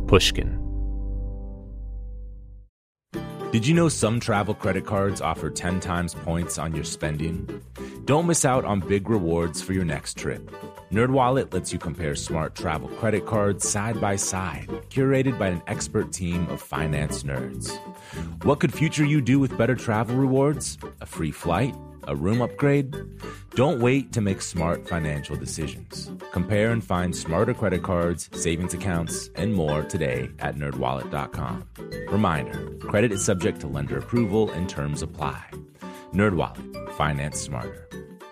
Pushkin. Did you know some travel credit cards offer 10 times points on your spending? Don't miss out on big rewards for your next trip. NerdWallet lets you compare smart travel credit cards side by side, curated by an expert team of finance nerds. What could future you do with better travel rewards? A free flight? A room upgrade? Don't wait to make smart financial decisions. Compare and find smarter credit cards, savings accounts, and more today at nerdwallet.com. Reminder, credit is subject to lender approval and terms apply. NerdWallet, finance smarter.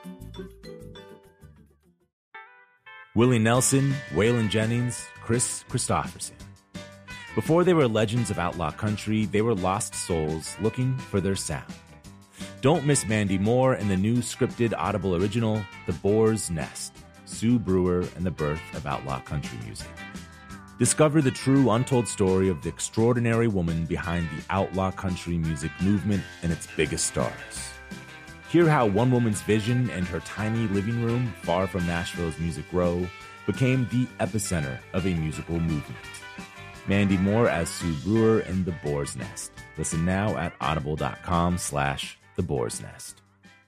Willie Nelson, Waylon Jennings, Chris Christopherson. Before they were legends of outlaw country, they were lost souls looking for their sound. Don't miss Mandy Moore and the new scripted Audible original, The Boar's Nest, Sue Brewer and the Birth of Outlaw Country Music. Discover the true untold story of the extraordinary woman behind the outlaw country music movement and its biggest stars. Hear how one woman's vision and her tiny living room, far from Nashville's Music Row, became the epicenter of a musical movement. Mandy Moore as Sue Brewer in The Boar's Nest. Listen now at audible.com/The Boar's Nest.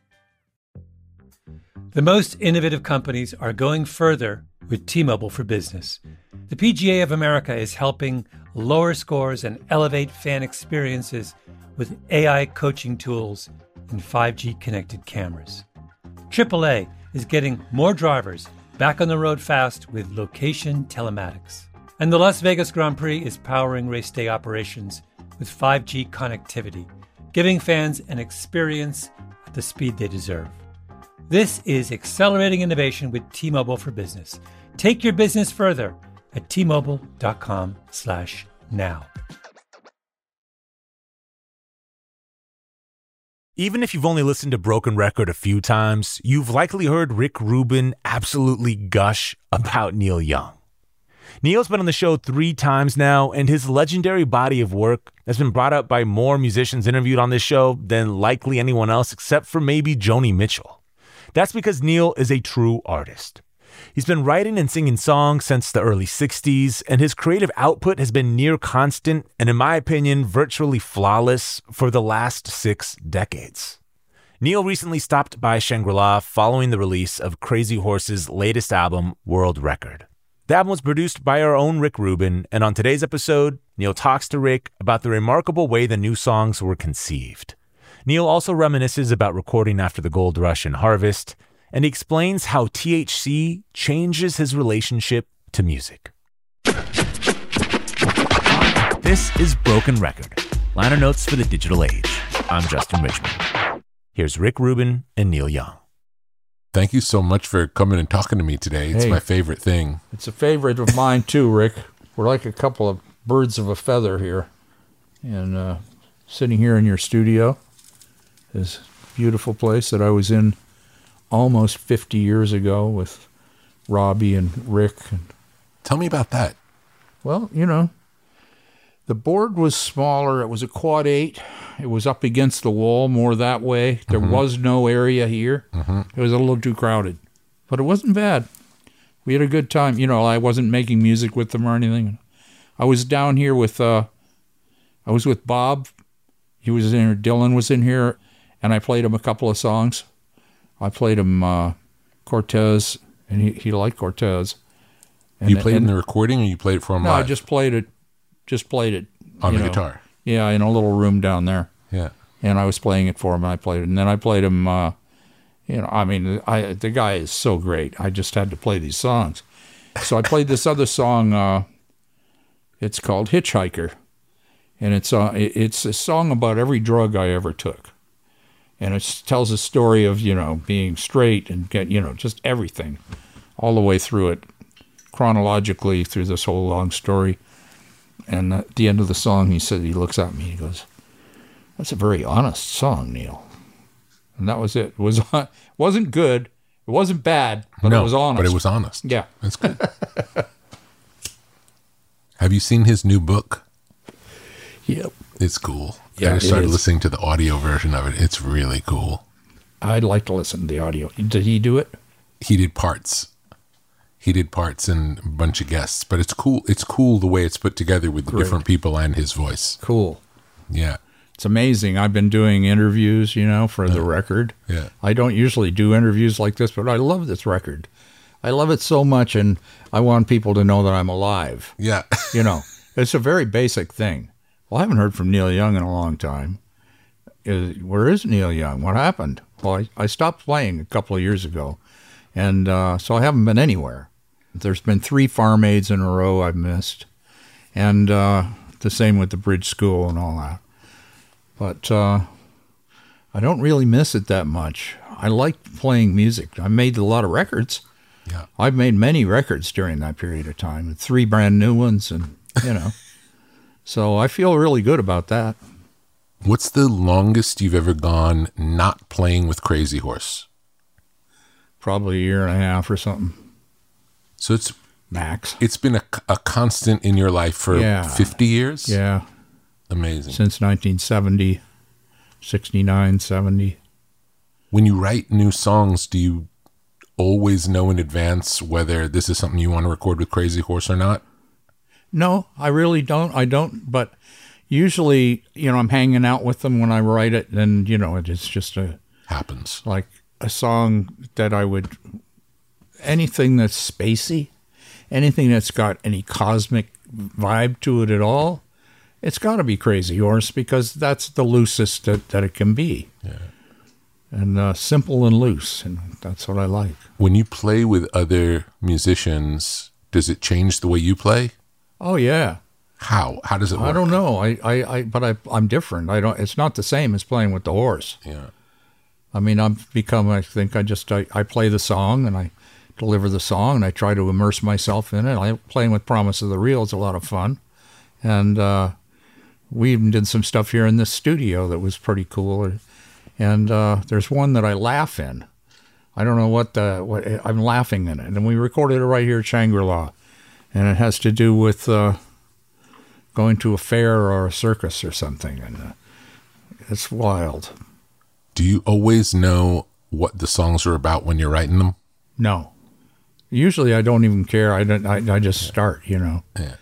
The most innovative companies are going further with T-Mobile for Business. The PGA of America is helping lower scores and elevate fan experiences with AI coaching tools and 5G connected cameras. AAA is getting more drivers back on the road fast with location telematics. And the Las Vegas Grand Prix is powering race day operations with 5G connectivity, giving fans an experience at the speed they deserve. This is accelerating innovation with T-Mobile for Business. Take your business further at T-Mobile.com/now. Even if you've only listened to Broken Record a few times, you've likely heard Rick Rubin absolutely gush about Neil Young. Neil's been on the show 3 times now, and his legendary body of work has been brought up by more musicians interviewed on this show than likely anyone else except for maybe Joni Mitchell. That's because Neil is a true artist. He's been writing and singing songs since the early 60s, and his creative output has been near constant and, in my opinion, virtually flawless for the last 6 decades. Neil recently stopped by Shangri-La following the release of Crazy Horse's latest album, World Record. The album was produced by our own Rick Rubin, and on today's episode, Neil talks to Rick about the remarkable way the new songs were conceived. Neil also reminisces about recording after the gold rush and harvest, and he explains how THC changes his relationship to music. This is Broken Record, liner notes for the digital age. I'm Justin Richmond. Here's Rick Rubin and Neil Young. Thank you so much for coming and talking to me today. It's my favorite thing. It's a favorite of mine too, Rick. We're like a couple of birds of a feather here. And sitting here in your studio, this beautiful place that I was in almost 50 years ago with Robbie and Rick. Tell me about that. Well, you know, the board was smaller. It was a quad 8. It was up against the wall more that way. There was no area here. It was a little too crowded. But it wasn't bad. We had a good time. You know, I wasn't making music with them or anything. I was down here with, I was with Bob. He was in here. Dylan was in here. And I played him a couple of songs. I played him Cortez, and he liked Cortez. And, you played in the recording, or you played it for him live? No, I just played it. On the guitar? Yeah, in a little room down there. Yeah. And I was playing it for him, and I played it. And then I played him, the guy is so great. I just had to play these songs. So I played this other song, it's called Hitchhiker. And it's a song about every drug I ever took. And it tells a story of, being straight and just everything, all the way through it, chronologically through this whole long story. And at the end of the song, he looks at me, he goes, "That's a very honest song, Neil." And that was it. It wasn't good. It wasn't bad, but it was honest. But it was honest. Yeah. That's good. Have you seen his new book? Yep. It's cool. Yeah, I just started listening to the audio version of it. It's really cool. I'd like to listen to the audio. Did he do it? He did parts. He did parts and a bunch of guests, but it's cool. It's cool the way it's put together with the different people and his voice. Cool. Yeah. It's amazing. I've been doing interviews, for the record. Yeah. I don't usually do interviews like this, but I love this record. I love it so much, and I want people to know that I'm alive. Yeah. It's a very basic thing. Well, I haven't heard from Neil Young in a long time. Where is Neil Young? What happened? Well, I stopped playing a couple of years ago, and so I haven't been anywhere. There's been 3 Farm Aids in a row I've missed, and the same with the Bridge School and all that. But I don't really miss it that much. I like playing music. I made a lot of records. Yeah. I've made many records during that period of time, 3 brand new ones, and so I feel really good about that. What's the longest you've ever gone not playing with Crazy Horse? Probably a year and a half or something. So it's max. It's been a constant in your life for 50 years? Yeah. Amazing. Since 1970, 69, 70. When you write new songs, do you always know in advance whether this is something you want to record with Crazy Horse or not? No, I really don't. I don't, but usually, I'm hanging out with them when I write it, and, it's just happens. Like a song that anything that's spacey, anything that's got any cosmic vibe to it at all, it's got to be Crazy Horse, because that's the loosest that it can be. Yeah. And simple and loose, and that's what I like. When you play with other musicians, does it change the way you play? Oh, yeah. How does it work? I don't know. I'm different. It's not the same as playing with the horse. Yeah. I mean, I play the song and I deliver the song and I try to immerse myself in it. Playing with Promise of the Real is a lot of fun. And we even did some stuff here in this studio that was pretty cool. And there's one that I laugh in. I don't know what I'm laughing in it. And we recorded it right here at Shangri-La. And it has to do with going to a fair or a circus or something. And it's wild. Do you always know what the songs are about when you're writing them? No. Usually I don't even care. I just start, Yeah.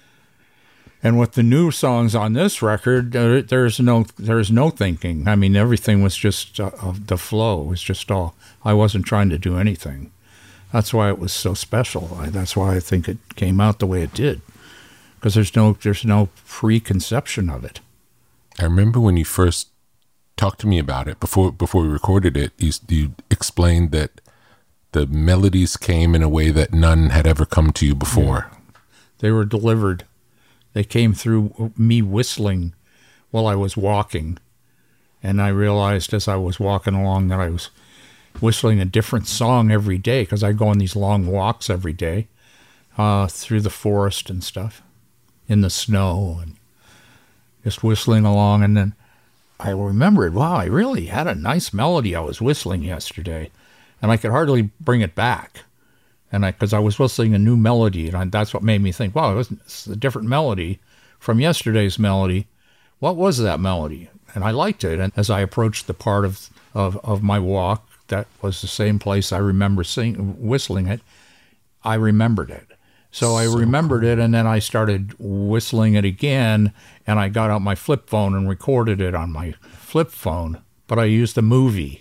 And with the new songs on this record, there's no thinking. I mean, everything was just the flow. It was just all. I wasn't trying to do anything. That's why it was so special. That's why I think it came out the way it did, because there's no preconception of it. I remember when you first talked to me about it before we recorded it. You explained that the melodies came in a way that none had ever come to you before. Yeah. They were delivered. They came through me whistling while I was walking. And I realized as I was walking along that I was whistling a different song every day, because I go on these long walks every day through the forest and stuff, in the snow, and just whistling along. And then I remembered, wow, I really had a nice melody I was whistling yesterday. And I could hardly bring it back. And because I was whistling a new melody, and that's what made me think, wow, it's a different melody from yesterday's melody. What was that melody? And I liked it. And as I approached the part of my walk that was the same place I remember whistling it, I remembered it. So I remembered it, and then I started whistling it again, and I got out my flip phone and recorded it on my flip phone. But I used a movie,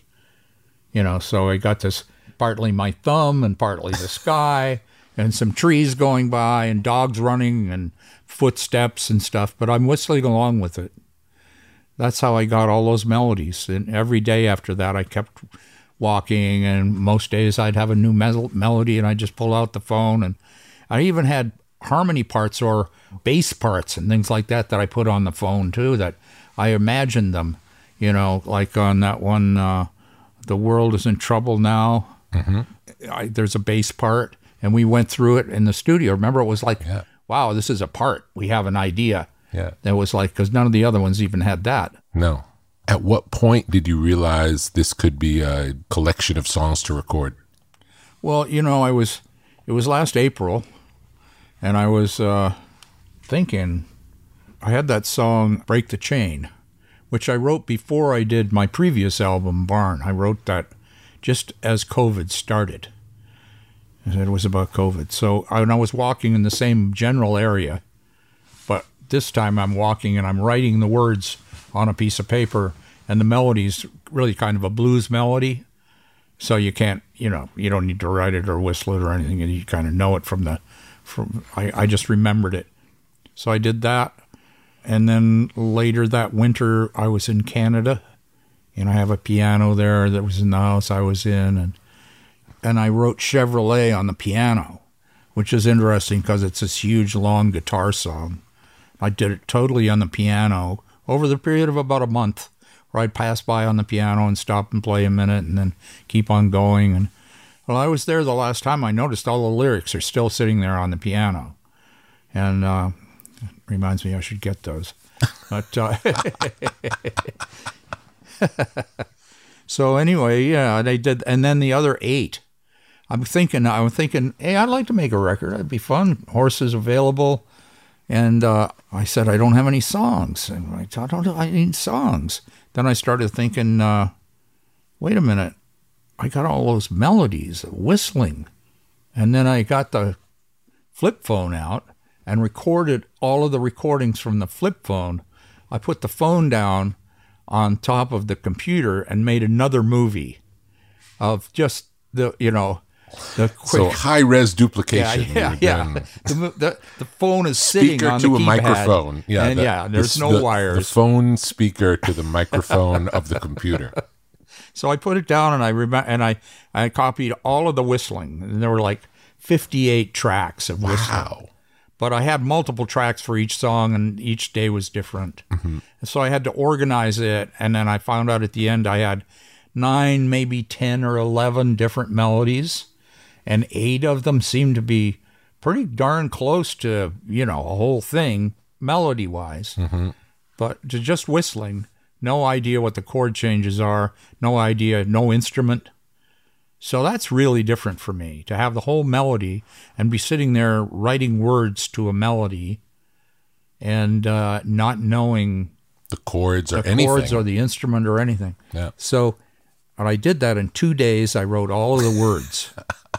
so I got this partly my thumb and partly the sky and some trees going by and dogs running and footsteps and stuff, but I'm whistling along with it. That's how I got all those melodies. And every day after that, I kept walking, and most days I'd have a new melody, and I'd just pull out the phone. And I even had harmony parts or bass parts and things like that I put on the phone too, that I imagined them, like on that one, The World Is in Trouble Now. Mm-hmm. There's a bass part, and we went through it in the studio. Remember, it was like, wow, this is a part. We have an idea. Yeah. That was like, because none of the other ones even had that. No. At what point did you realize this could be a collection of songs to record? Well, it was last April, and I was thinking, I had that song, Break the Chain, which I wrote before I did my previous album, Barn. I wrote that just as COVID started. And it was about COVID. So I was walking in the same general area, but this time I'm walking and I'm writing the words on a piece of paper, and the melody's really kind of a blues melody. So you can't, you don't need to write it or whistle it or anything. You kind of know it I just remembered it. So I did that. And then later that winter, I was in Canada, and I have a piano there that was in the house I was in. And I wrote Chevrolet on the piano, which is interesting because it's this huge, long guitar song. I did it totally on the piano over the period of about a month, where I'd pass by on the piano and stop and play a minute and then keep on going. And well, I was there the last time. I noticed all the lyrics are still sitting there on the piano. And it reminds me I should get those. But so anyway, yeah, they did. And then the other 8, I'm thinking, hey, I'd like to make a record. It'd be fun. Horses available. And I said, I don't have any songs. And I thought, I need songs. Then I started thinking, wait a minute, I got all those melodies, whistling. And then I got the flip phone out and recorded all of the recordings from the flip phone. I put the phone down on top of the computer and made another movie of just the quick. So high-res duplication. Yeah. The phone is sitting speaker on to the a keypad. microphone. Yeah, and there's no wires. The phone speaker to the microphone of the computer. So I put it down, and I copied all of the whistling, and there were like 58 tracks of whistling. Wow. But I had multiple tracks for each song, and each day was different. Mm-hmm. So I had to organize it, and then I found out at the end I had 9, maybe 10 or 11 different melodies, and 8 of them seemed to be pretty darn close to, a whole thing, melody-wise. Mm-hmm. But to just whistling, no idea what the chord changes are, no idea, no instrument. So that's really different for me, to have the whole melody and be sitting there writing words to a melody and not knowing the chords or the anything. chords or the instrument or anything. Yeah. So and I did that in 2 days. I wrote all of the words.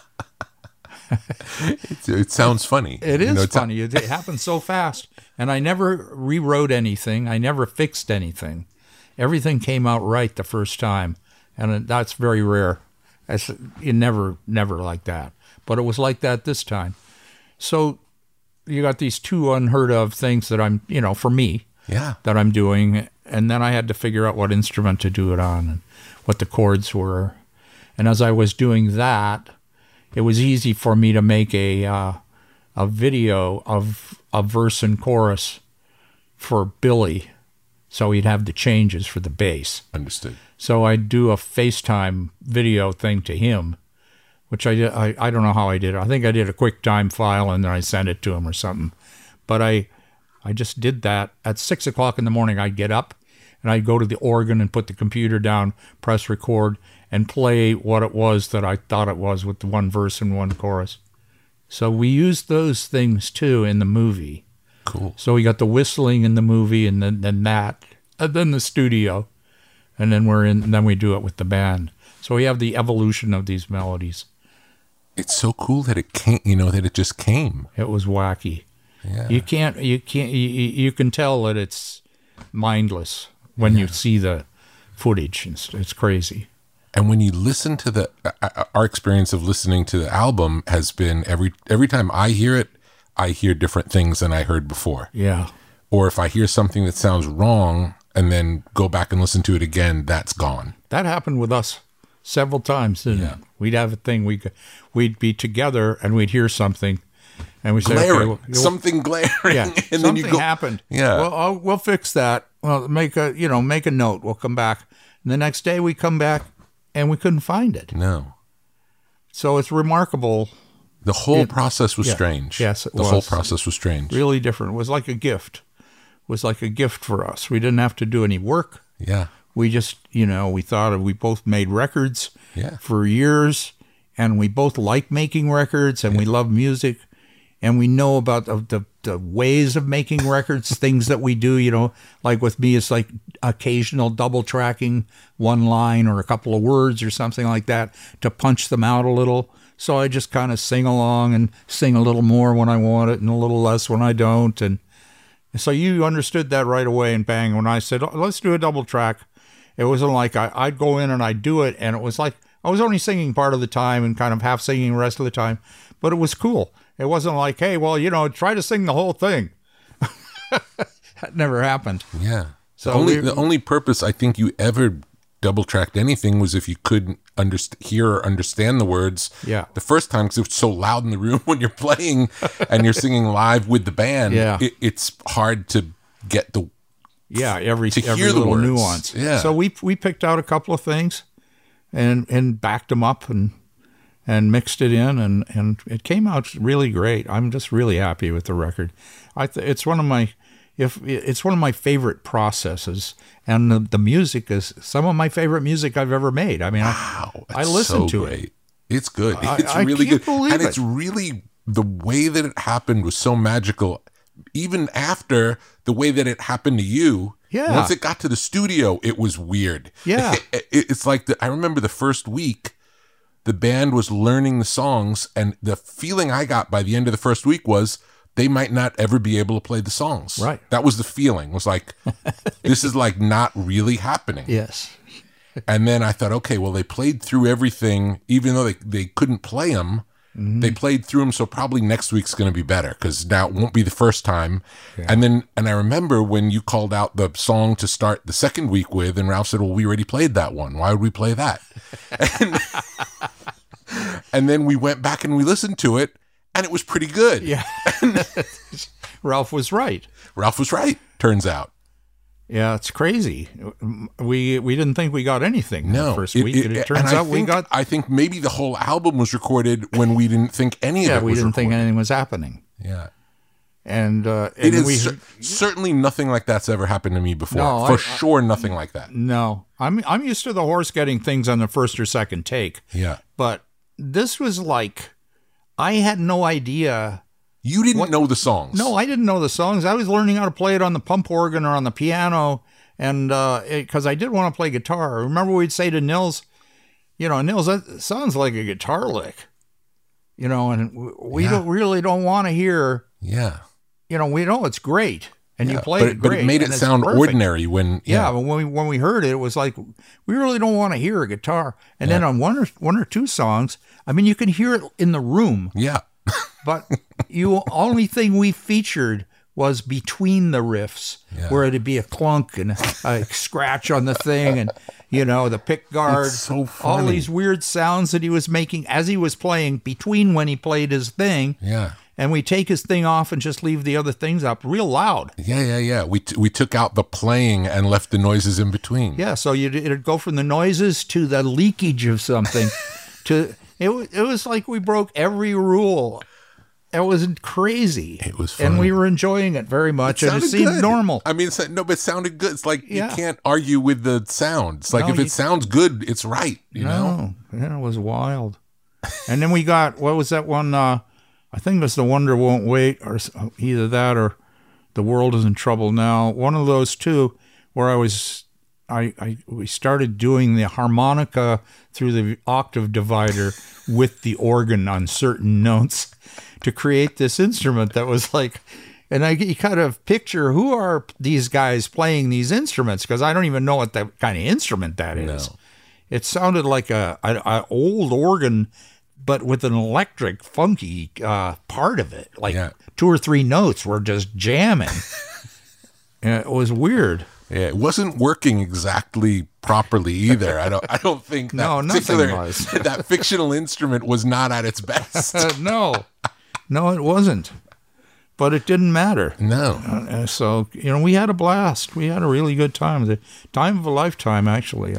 It sounds funny. It is funny. It happened so fast. And I never rewrote anything. I never fixed anything. Everything came out right the first time. And that's very rare. Never like that. But it was like that this time. So you got these 2 unheard of things that I'm, for me, that I'm doing. And then I had to figure out what instrument to do it on and what the chords were. And as I was doing that, it was easy for me to make a video of a verse and chorus for Billy, so he'd have the changes for the bass. Understood. So I'd do a FaceTime video thing to him, which I did. I don't know how I did it. I think I did a QuickTime file and then I sent it to him or something. But I just did that. At 6 o'clock in the morning, I'd get up and I'd go to the organ and put the computer down, press record, and play what it was that I thought it was with the one verse and one chorus. So we used those things too in the movie. Cool. So we got the whistling in the movie, and then that, and then the studio, and then we do it with the band. So we have the evolution of these melodies. It's so cool that it came. That it just came. It was wacky. Yeah. You can tell that it's mindless when you see the footage. It's crazy. And when you listen to our experience of listening to the album has been every time I hear it, I hear different things than I heard before. Yeah. Or if I hear something that sounds wrong and then go back and listen to it again, that's gone. That happened with us several times, didn't it? We'd have a thing, we'd be together and we'd hear something and we say, glaring. Okay, something glaring. Yeah, and something then you go, happened. Yeah. Well, we'll fix that. Well, make a note. We'll come back. And the next day we come back and we couldn't find it. No. So it's remarkable. The whole process was strange. Yes, the whole process was strange. Really different. It was like a gift. It was like a gift for us. We didn't have to do any work. Yeah. We just, we thought we both made records for years, and we both like making records, and we love music, and we know about the ways of making records, things that we do, like with me, it's like occasional double tracking one line or a couple of words or something like that to punch them out a little So I just kind of sing along and sing a little more when I want it and a little less when I don't. And so you understood that right away. And bang, when I said, "Oh, let's do a double track," it wasn't like I'd go in and I'd do it. And it was like I was only singing part of the time and kind of half singing the rest of the time. But it was cool. It wasn't like, hey, well, try to sing the whole thing. That never happened. Yeah. So the only purpose I think you ever double-tracked anything was if you couldn't hear or understand the words the first time, because it's so loud in the room when you're playing and you're singing live with the band. Yeah. It's hard to get every hear the little words. nuance. Yeah. So we picked out a couple of things and backed them up and mixed it in, and it came out really great. I'm just really happy with the record. It's one of my favorite processes, and the music is some of my favorite music I've ever made. I mean, I listen to it. It's good. It's really can't good, believe and it. it's really the way that it happened was so magical. Even after the way that it happened to you, once it got to the studio, it was weird. Yeah, it's like I remember the first week. The band was learning the songs, and the feeling I got by the end of the first week was they might not ever be able to play the songs. Right. That was the feeling. Was like, this is like not really happening. Yes. And then I thought, okay, well, they played through everything, even though they couldn't play them. Mm-hmm. They played through them, so probably next week's going to be better because now it won't be the first time. Yeah. And I remember when you called out the song to start the second week with, and Ralph said, well, we already played that one. Why would we play that? And then we went back and we listened to it, and it was pretty good. Yeah. Ralph was right. Ralph was right, turns out. Yeah, it's crazy. We didn't think we got anything the first week. It turns out we got... I think maybe the whole album was recorded when we didn't think any of it was we didn't recorded. think anything was happening. Yeah. And it is certainly nothing like that's ever happened to me before. No, For sure, nothing like that. No. I'm used to the horse getting things on the first or second take. Yeah. But this was like... I had no idea... You didn't know the songs. No, I didn't know the songs. I was learning how to play it on the pump organ or on the piano, and because I did want to play guitar. Remember we'd say to Nils, Nils, that sounds like a guitar lick, and we don't want to hear. Yeah. We know it's great, and you played it great. But it made it sound ordinary when. Yeah, but when we heard it, it was like we really don't want to hear a guitar. And then on one or two songs, I mean, you can hear it in the room. Yeah. But only thing we featured was between the riffs, where it'd be a clunk and a scratch on the thing, and the pick guard, so funny. all these weird sounds that he was making as he was playing between when he played his thing. Yeah. And we take his thing off and just leave the other things up real loud. Yeah. We took out the playing and left the noises in between. Yeah, so it'd go from the noises to the leakage of something to it was like we broke every rule. It was crazy. It was fun. And we were enjoying it very much, and it seemed normal. I mean, but it sounded good. It's like you can't argue with the sound. It's like if it sounds good, it's right, you know? Yeah, it was wild. And then we got, what was that one? I think it was The Wonder Won't Wait, or either that or The World Is in Trouble Now. One of those two where we started doing the harmonica through the octave divider with the organ on certain notes to create this instrument that was like, and you kind of picture who are these guys playing these instruments, because I don't even know what that kind of instrument that is. No. It sounded like a old organ, but with an electric, funky part of it. Like 2 or 3 notes were just jamming. It was weird. Yeah, it wasn't working exactly properly either. I don't think that that fictional instrument was not at its best. No, it wasn't. But it didn't matter. No. So we had a blast. We had a really good time. The time of a lifetime, actually.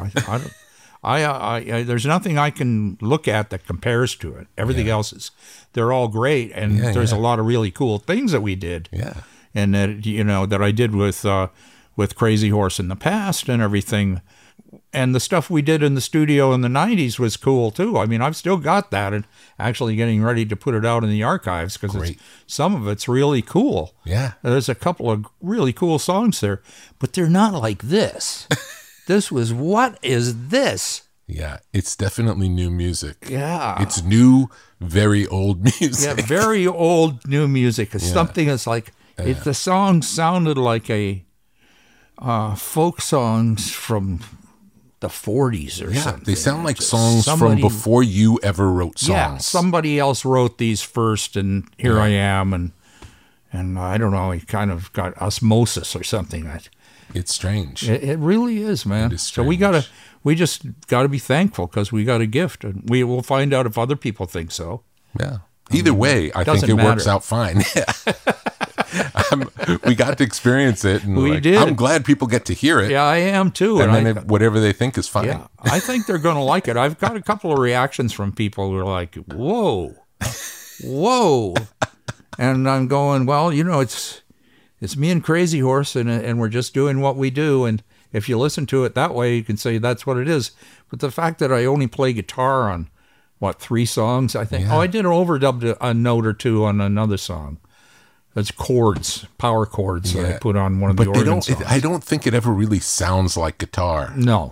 There's nothing I can look at that compares to it. Everything else they're all great, and there's a lot of really cool things that we did. Yeah. And that that I did with Crazy Horse in the past and everything. And the stuff we did in the studio in the 90s was cool, too. I mean, I've still got that and actually getting ready to put it out in the archives because some of it's really cool. Yeah. There's a couple of really cool songs there, but they're not like this. This was, what is this? Yeah, it's definitely new music. Yeah. It's new, very old music. Yeah, very old new music. It's something that's like, the song sounded like a folk songs from the 40s or something. They sound like songs from before you ever wrote songs. Yeah, somebody else wrote these first, and here I am, and I don't know, he kind of got osmosis or something. It's strange. It really is, man. It is so strange. we just gotta be thankful because we got a gift, and we will find out if other people think so. Yeah. Either way, I think it works out fine. We got to experience it. And We did. I'm glad people get to hear it. Yeah, I am too. And then whatever they think is fine. Yeah, I think they're going to like it. I've got a couple of reactions from people who are like, whoa, whoa. And I'm going, well, it's me and Crazy Horse, and we're just doing what we do. And if you listen to it that way, you can say that's what it is. But the fact that I only play guitar on, 3 songs, I think. Yeah. Oh, I did overdub a note or two on another song. That's chords, power chords that I put on one of the organ songs. I don't think it ever really sounds like guitar. No.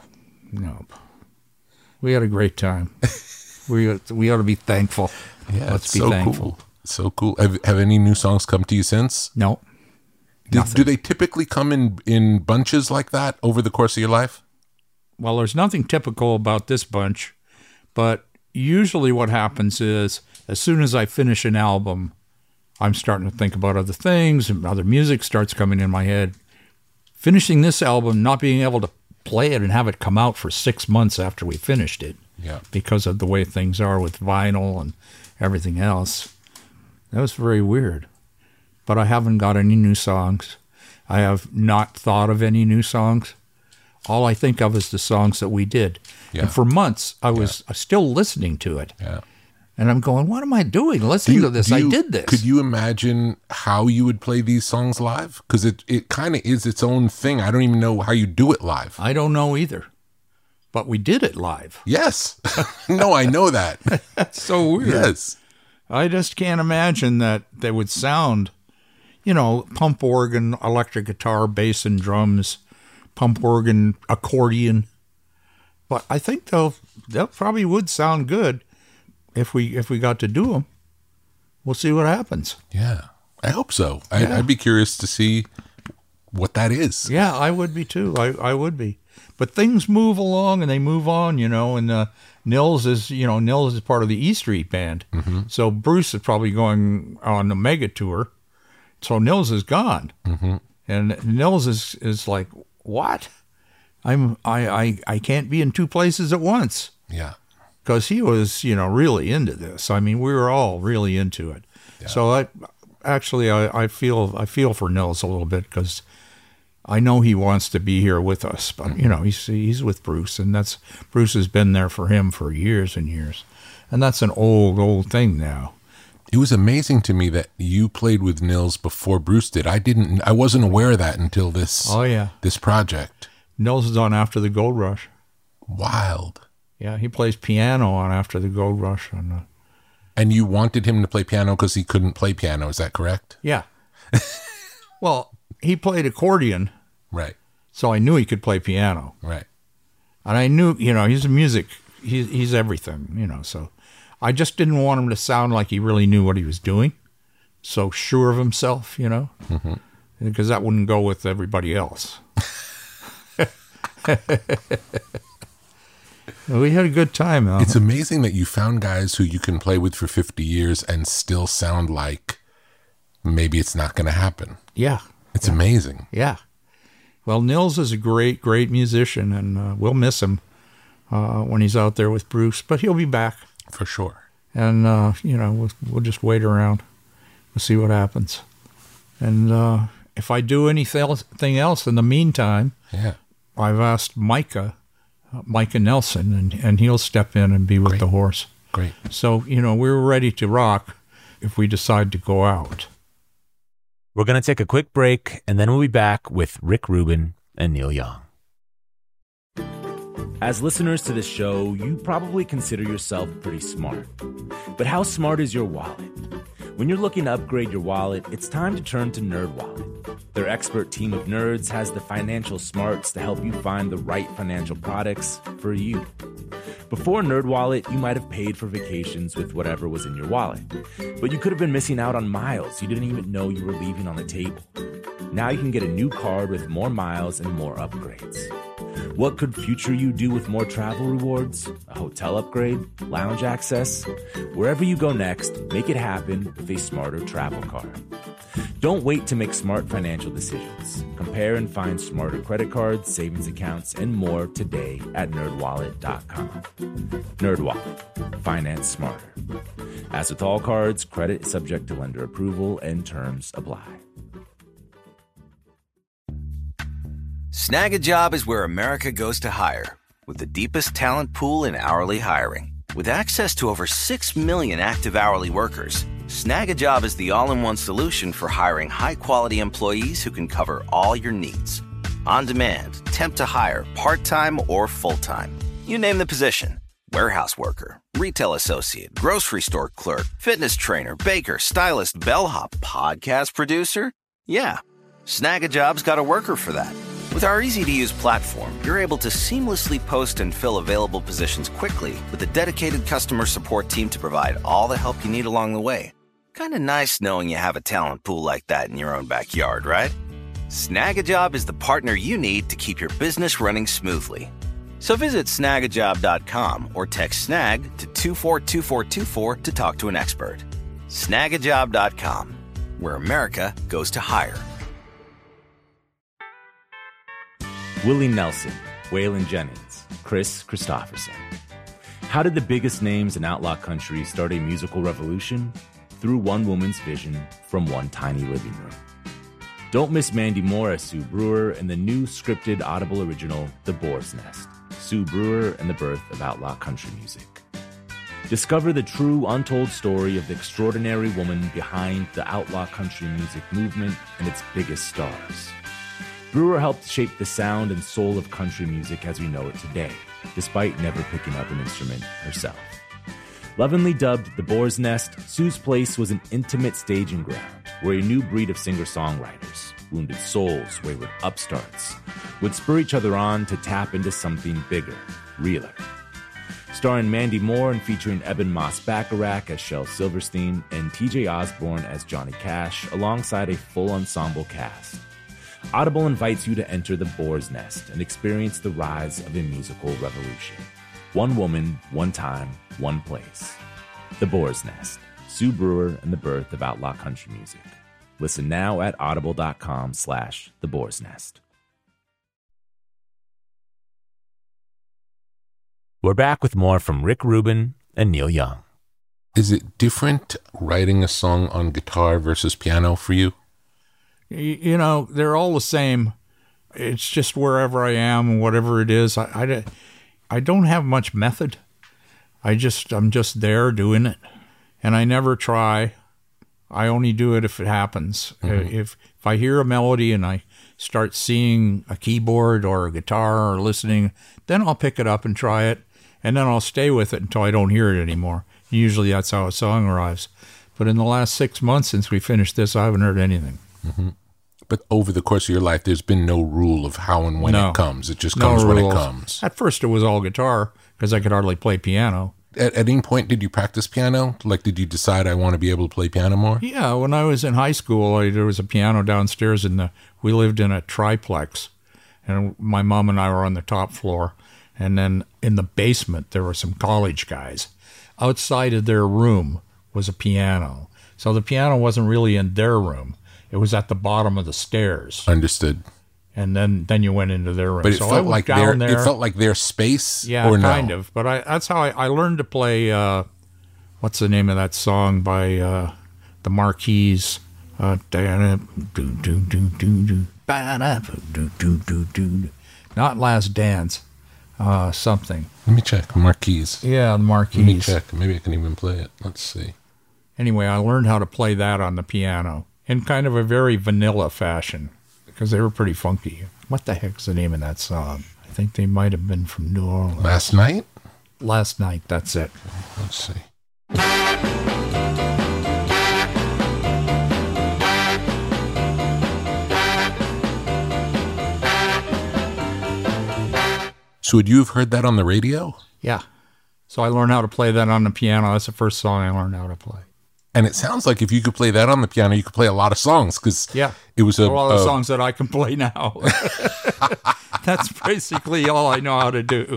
We had a great time. we ought to be thankful. Yeah, Let's it's be so thankful. cool. So cool. Have any new songs come to you since? No. Do they typically come in bunches like that over the course of your life? Well, there's nothing typical about this bunch, but usually what happens is as soon as I finish an album, I'm starting to think about other things, and other music starts coming in my head. Finishing this album, not being able to play it and have it come out for 6 months after we finished it, because of the way things are with vinyl and everything else, that was very weird. But I haven't got any new songs. I have not thought of any new songs. All I think of is the songs that we did. Yeah. And for months, I was still listening to it. Yeah. And I'm going, what am I doing listening to this? I did this. Could you imagine how you would play these songs live? Because it kind of is its own thing. I don't even know how you do it live. I don't know either. But we did it live. Yes. No, I know that. That's so weird. Yes. I just can't imagine that they would sound, pump organ, electric guitar, bass and drums, pump organ, accordion. But I think they'll probably would sound good. If we got to do them, we'll see what happens. Yeah, I hope so. I'd be curious to see what that is. Yeah, I would be too. I would be. But things move along and they move on, and Nils is part of the E Street Band. Mm-hmm. So Bruce is probably going on the mega tour. So Nils is gone. Mm-hmm. And Nils is like, what? I can't be in 2 places at once. Yeah. Because he was, really into this. I mean, we were all really into it. Yeah. So I feel for Nils a little bit because I know he wants to be here with us. But he's with Bruce, and Bruce has been there for him for years and years, and that's an old thing now. It was amazing to me that you played with Nils before Bruce did. I wasn't aware of that until this. Oh yeah, this project. Nils is on After the Gold Rush. Wild. Yeah, he plays piano on After the Gold Rush. And you wanted him to play piano because he couldn't play piano, is that correct? Yeah. Well, he played accordion. Right. So I knew he could play piano. Right. And I knew, he's a music, he's everything, so I just didn't want him to sound like he really knew what he was doing. So sure of himself, mm-hmm. Because that wouldn't go with everybody else. We had a good time. It's amazing that you found guys who you can play with for 50 years and still sound like maybe it's not going to happen. Yeah. It's amazing. Yeah. Well, Nils is a great, great musician, and we'll miss him when he's out there with Bruce, but he'll be back. For sure. And, we'll just wait around. We'll see what happens. And if I do anything else in the meantime, I've asked Micah Nelson, and he'll step in and be with the horse. Great. So, we're ready to rock if we decide to go out. We're going to take a quick break, and then we'll be back with Rick Rubin and Neil Young. As listeners to this show, you probably consider yourself pretty smart. But how smart is your wallet? When you're looking to upgrade your wallet, it's time to turn to NerdWallet. Their expert team of nerds has the financial smarts to help you find the right financial products for you. Before NerdWallet, you might have paid for vacations with whatever was in your wallet. But you could have been missing out on miles you didn't even know you were leaving on the table. Now you can get a new card with more miles and more upgrades. What could future you do with more travel rewards? A hotel upgrade? Lounge access? Wherever you go next, make it happen with a smarter travel card. Don't wait to make smart financial decisions. Compare and find smarter credit cards, savings accounts, and more today at NerdWallet.com. NerdWallet. Finance smarter. As with all cards, credit is subject to lender approval and terms apply. Snag a Job is where America goes to hire, with the deepest talent pool in hourly hiring. With access to over 6 million active hourly workers, Snag a Job is the all-in-one solution for hiring high-quality employees who can cover all your needs. On demand, temp to hire, part-time or full-time. You name the position. Warehouse worker, retail associate, grocery store clerk, fitness trainer, baker, stylist, bellhop, podcast producer. Yeah, Snag a Job's got a worker for that. With our easy-to-use platform, you're able to seamlessly post and fill available positions quickly with a dedicated customer support team to provide all the help you need along the way. Kind of nice knowing you have a talent pool like that in your own backyard, right? Snag a Job is the partner you need to keep your business running smoothly. So visit snagajob.com or text snag to 242424 to talk to an expert. Snagajob.com, where America goes to hire. Willie Nelson, Waylon Jennings, Chris Christopherson. How did the biggest names in outlaw country start a musical revolution? Through one woman's vision from one tiny living room. Don't miss Mandy Moore as Sue Brewer in the new scripted Audible original, The Boar's Nest, Sue Brewer and the Birth of Outlaw Country Music. Discover the true untold story of the extraordinary woman behind the outlaw country music movement and its biggest stars. Brewer helped shape the sound and soul of country music as we know it today, despite never picking up an instrument herself. Lovingly dubbed The Boar's Nest, Sue's place was an intimate staging ground where a new breed of singer-songwriters, wounded souls, wayward upstarts, would spur each other on to tap into something bigger, realer. Starring Mandy Moore and featuring Eben Moss-Bacharach as Shel Silverstein and TJ Osborne as Johnny Cash, alongside a full ensemble cast. Audible invites you to enter the Boar's Nest and experience the rise of a musical revolution. One woman, one time, one place. The Boar's Nest, Sue Brewer and the Birth of Outlaw Country Music. Listen now at audible.com/The Boar's Nest. We're back with more from Rick Rubin and Neil Young. Is it different writing a song on guitar versus piano for you? You know, they're all the same. It's just wherever I am and whatever it is. I don't have much method. I'm just there doing it. And I never try. I only do it if it happens. Mm-hmm. If I hear a melody and I start seeing a keyboard or a guitar or listening, then I'll pick it up and try it. And then I'll stay with it until I don't hear it anymore. Usually that's how a song arrives. But in the last 6 months since we finished this, I haven't heard anything. Mm-hmm. But over the course of your life, there's been no rule of how and when it comes. It just comes when it comes. At first, it was all guitar because I could hardly play piano. At any point, did you practice piano? Like, did you decide I want to be able to play piano more? Yeah, when I was in high school, there was a piano downstairs. We lived in a triplex, and my mom and I were on the top floor. And then in the basement, there were some college guys. Outside of their room was a piano. So the piano wasn't really in their room. It was at the bottom of the stairs. Understood. And then you went into their room. But it felt like their space. Yeah, or kind no? of. But that's how I learned to play. What's the name of that song by the Marquis? Not Last Dance. Something. Let me check. Marquis. Yeah, the Marquis. Let me check. Maybe I can even play it. Let's see. Anyway, I learned how to play that on the piano in kind of a very vanilla fashion because they were pretty funky. What the heck's the name of that song? I think they might have been from New Orleans. Last Night? Last Night, that's it. Let's see. So would you have heard that on the radio? Yeah. So I learned how to play that on the piano. That's the first song I learned how to play. And it sounds like if you could play that on the piano, you could play a lot of songs because it was a lot of songs that I can play now. That's basically all I know how to do.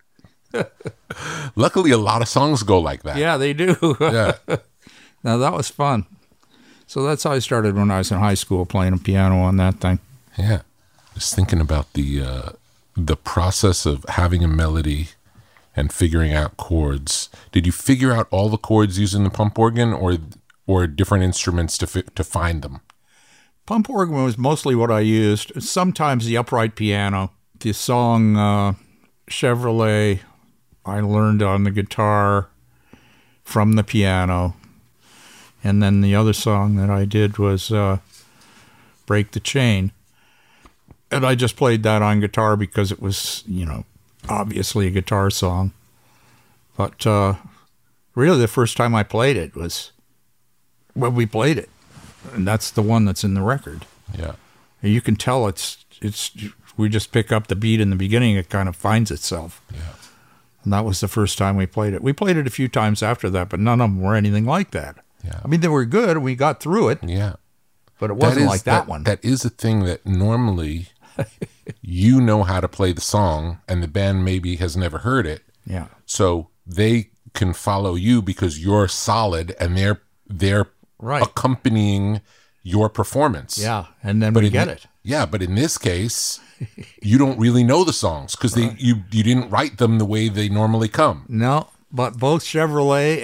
Luckily, a lot of songs go like that. Yeah, they do. Yeah. Now, that was fun. So that's how I started when I was in high school, playing a piano on that thing. Yeah. Just thinking about the process of having a melody and figuring out chords. Did you figure out all the chords using the pump organ or different instruments to find them? Pump organ was mostly what I used. Sometimes the upright piano. The song Chevrolet I learned on the guitar from the piano. And then the other song that I did was Break the Chain. And I just played that on guitar because it was, obviously a guitar song. But really the first time I played it was when we played it. And that's the one that's in the record. Yeah. And you can tell it's we just pick up the beat in the beginning, it kind of finds itself. Yeah. And that was the first time we played it. We played it a few times after that, but none of them were anything like that. Yeah. I mean, they were good, and we got through it. Yeah. But it wasn't like that one. That is a thing that normally you know how to play the song, and the band maybe has never heard it. Yeah. So they can follow you because you're solid, and they're right. accompanying your performance. Yeah, and then we get it. Yeah, but in this case, you don't really know the songs because you didn't write them the way they normally come. No, but both Chevrolet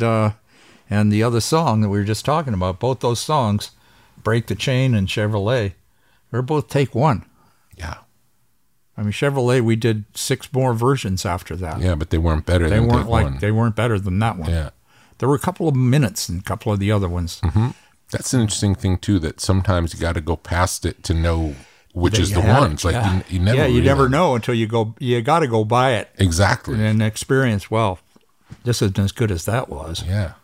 and the other song that we were just talking about, both those songs, Break the Chain and Chevrolet, they're both take one. Yeah. I mean, Chevrolet, we did 6 more versions after that. Yeah, but they weren't better than take one. They weren't better than that one. Yeah. There were a couple of minutes in a couple of the other ones. Mm-hmm. That's an interesting thing, too, that sometimes you got to go past it to know which is the ones. Like, yeah. you never you never know until you got to go buy it. Exactly. And experience, well, this isn't as good as that was. Yeah.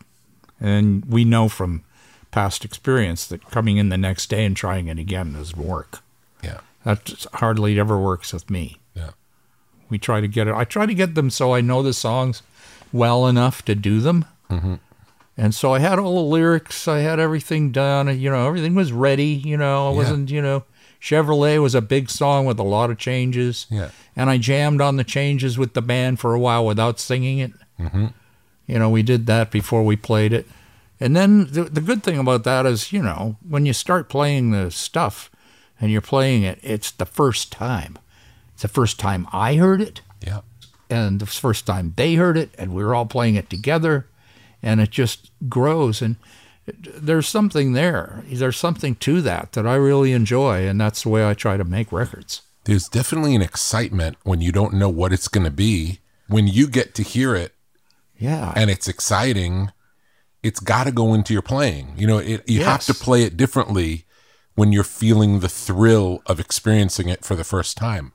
And we know from past experience that coming in the next day and trying it again doesn't work. Yeah. That hardly ever works with me. Yeah. We try to get it. I try to get them so I know the songs well enough to do them. Mm-hmm. And so I had all the lyrics. I had everything done. Everything was ready. It wasn't, Chevrolet was a big song with a lot of changes. Yeah. And I jammed on the changes with the band for a while without singing it. Mm-hmm. We did that before we played it. And then the good thing about that is, when you start playing the stuff and you're playing it, it's the first time. It's the first time I heard it. Yeah. And the first time they heard it, and we were all playing it together. And it just grows, and there's something there. There's something to that I really enjoy, and that's the way I try to make records. There's definitely an excitement when you don't know what it's going to be. When you get to hear it, yeah, and it's exciting, it's got to go into your playing. You have to play it differently when you're feeling the thrill of experiencing it for the first time.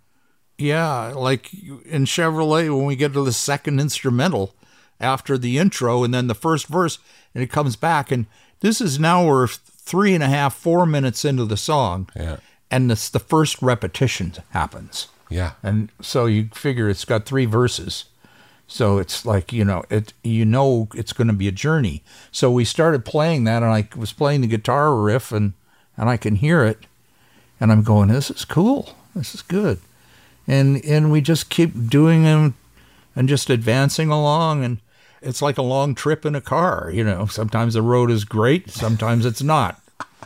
Yeah, like in Chevrolet, when we get to the second instrumental, after the intro and then the first verse, and it comes back, and this is now we're 3.5, 4 minutes into the song, and the first repetition happens. Yeah. And so you figure it's got 3 verses, so it's like it's going to be a journey. So we started playing that, and I was playing the guitar riff, and I can hear it, and I'm going, this is cool, this is good, and we just keep doing them and just advancing along, and it's like a long trip in a car. Sometimes the road is great, sometimes it's not.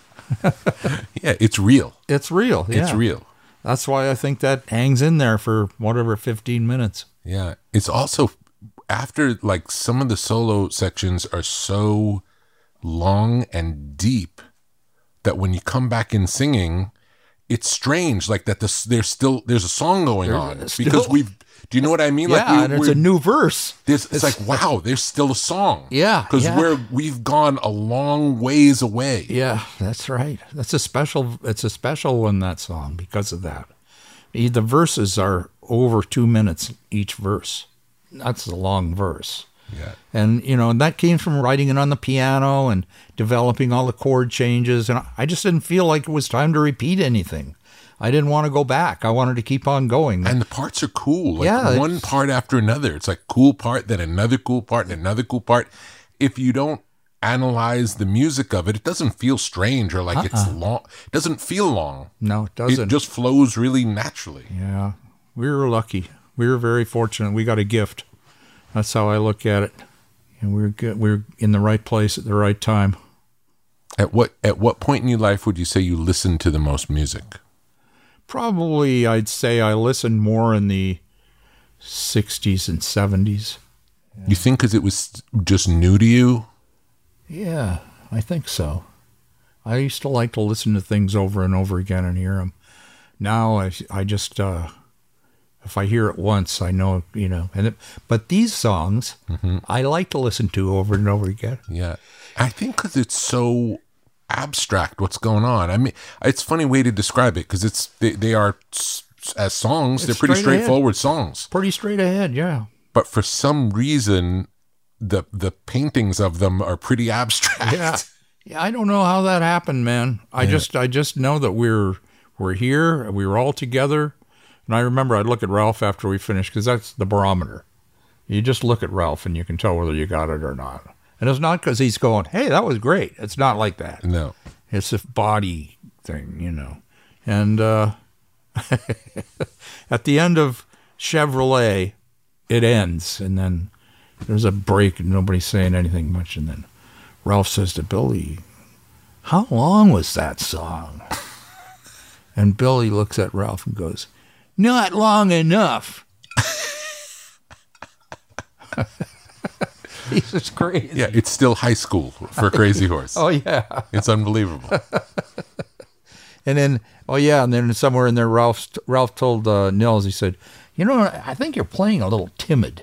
Yeah, it's real. It's real. Yeah. It's real. That's why I think that hangs in there for 15 minutes. Yeah. It's also after, like, some of the solo sections are so long and deep that when you come back in singing, it's strange, like that there's a song going on because do you know what I mean? Yeah, and it's a new verse. It's like, wow, there's still a song. Yeah. Because we've gone a long ways away. Yeah, that's right. It's a special one, that song, because of that. The verses are over 2 minutes each verse. That's a long verse. Yeah. And, and that came from writing it on the piano and developing all the chord changes. And I just didn't feel like it was time to repeat anything. I didn't want to go back. I wanted to keep on going. And the parts are cool. Like Yeah, one part after another. It's like cool part, then another cool part, and another cool part. If you don't analyze the music of it, it doesn't feel strange or like it's long. It doesn't feel long. No, it doesn't. It just flows really naturally. Yeah, we were lucky. We were very fortunate. We got a gift. That's how I look at it. And we were good. We were in the right place at the right time. At what point in your life would you say you listened to the most music? Probably, I'd say I listened more in the 60s and 70s. You think because it was just new to you? Yeah, I think so. I used to like to listen to things over and over again and hear them. Now I just if I hear it once, I know, you know. But these songs, I like to listen to over and over again. Yeah, I think because it's so abstract what's going on. I mean, it's a funny way to describe it because they are, as songs, they're pretty straightforward songs. Pretty straight ahead, yeah. But for some reason, the paintings of them are pretty abstract. Yeah, I don't know how that happened, man. I just know that we're here, we were all together. And I remember I'd look at Ralph after we finished, because that's the barometer. You just look at Ralph and you can tell whether you got it or not. And it's not because he's going, hey, that was great. It's not like that. No. It's a body thing, you know. And at the end of Chevrolet, it ends. And then there's a break and nobody's saying anything much. And then Ralph says to Billy, how long was that song? And Billy looks at Ralph and goes, not long enough. Jesus crazy. Yeah, it's still high school for Crazy Horse. Oh, yeah. It's unbelievable. And then, and then somewhere in there, Ralph told Nils, he said, you know, I think you're playing a little timid.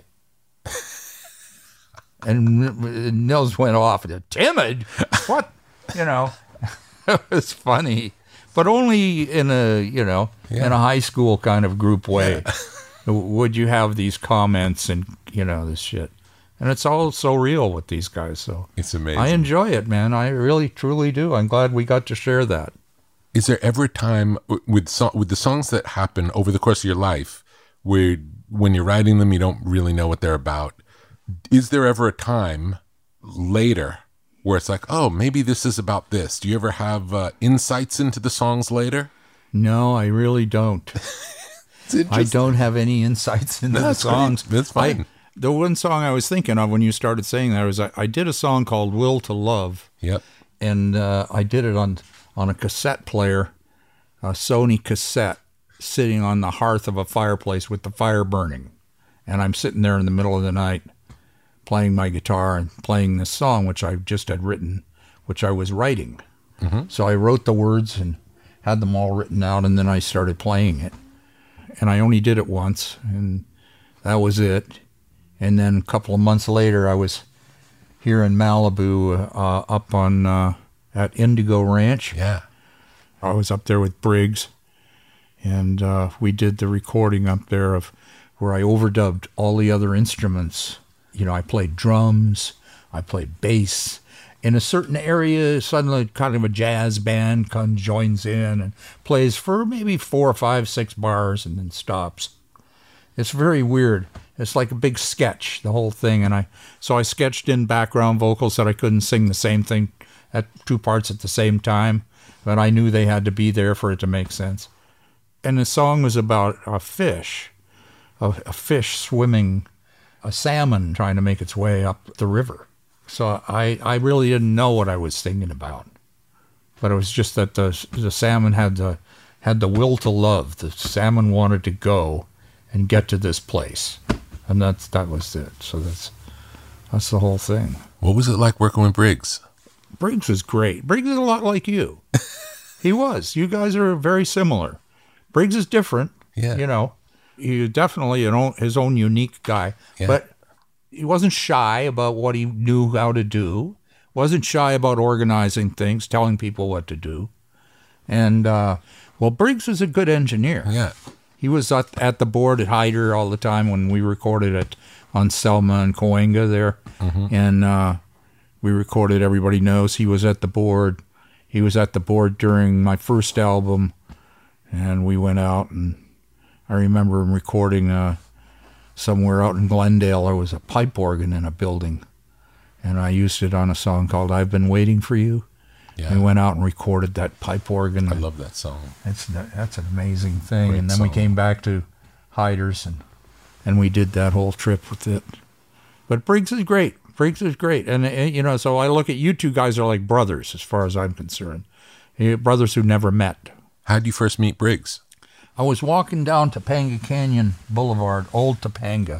And Nils went off. Timid? What? You know, it was funny. But only in in a high school kind of group way would you have these comments and, this shit. And it's all so real with these guys. So it's amazing. I enjoy it, man. I really, truly do. I'm glad we got to share that. Is there ever a time with the songs that happen over the course of your life where when you're writing them, you don't really know what they're about? Is there ever a time later where it's like, oh, maybe this is about this? Do you ever have insights into the songs later? No, I really don't. I don't have any insights into the songs. Great. That's fine. The one song I was thinking of when you started saying that was I did a song called Will to Love. Yep. And I did it on a cassette player, a Sony cassette, sitting on the hearth of a fireplace with the fire burning. And I'm sitting there in the middle of the night playing my guitar and playing this song, which I just had written, which I was writing. Mm-hmm. So I wrote the words and had them all written out, and then I started playing it. And I only did it once, and that was it. And then a couple of months later, I was here in Malibu up on at Indigo Ranch. Yeah. I was up there with Briggs, and we did the recording up there of where I overdubbed all the other instruments. I played drums, I played bass. In a certain area, suddenly kind of a jazz band joins in and plays for maybe 4, 5, 6 bars and then stops. It's very weird. It's like a big sketch, the whole thing. And so I sketched in background vocals that I couldn't sing the same thing at 2 parts at the same time, but I knew they had to be there for it to make sense. And the song was about a fish swimming, a salmon trying to make its way up the river. So I really didn't know what I was thinking about, but it was just that the salmon had the will to love. The salmon wanted to go and get to this place, and that was it. So that's the whole thing. What was it like working with Briggs? Briggs was great. Briggs is a lot like you. He was. You guys are very similar. Briggs is different. Yeah. He's definitely his own unique guy, but he wasn't shy about what he knew how to do, wasn't shy about organizing things, telling people what to do. And, Briggs was a good engineer. Yeah. He was at the board at Hyder all the time when we recorded it on Selma and Cahuenga there. Mm-hmm. And we recorded Everybody Knows. He was at the board. He was at the board during my first album. And we went out, and I remember him recording somewhere out in Glendale. There was a pipe organ in a building, and I used it on a song called "I've Been Waiting for You." Yeah. We went out and recorded that pipe organ. I love that song. That's an amazing thing. Great and then we song. came back to Hiders, and we did that whole trip with it. But Briggs is great. Briggs is great. And, you know, so I look at you two guys are like brothers as far as I'm concerned. You're brothers who never met. How did you first meet Briggs? I was walking down Topanga Canyon Boulevard, Old Topanga,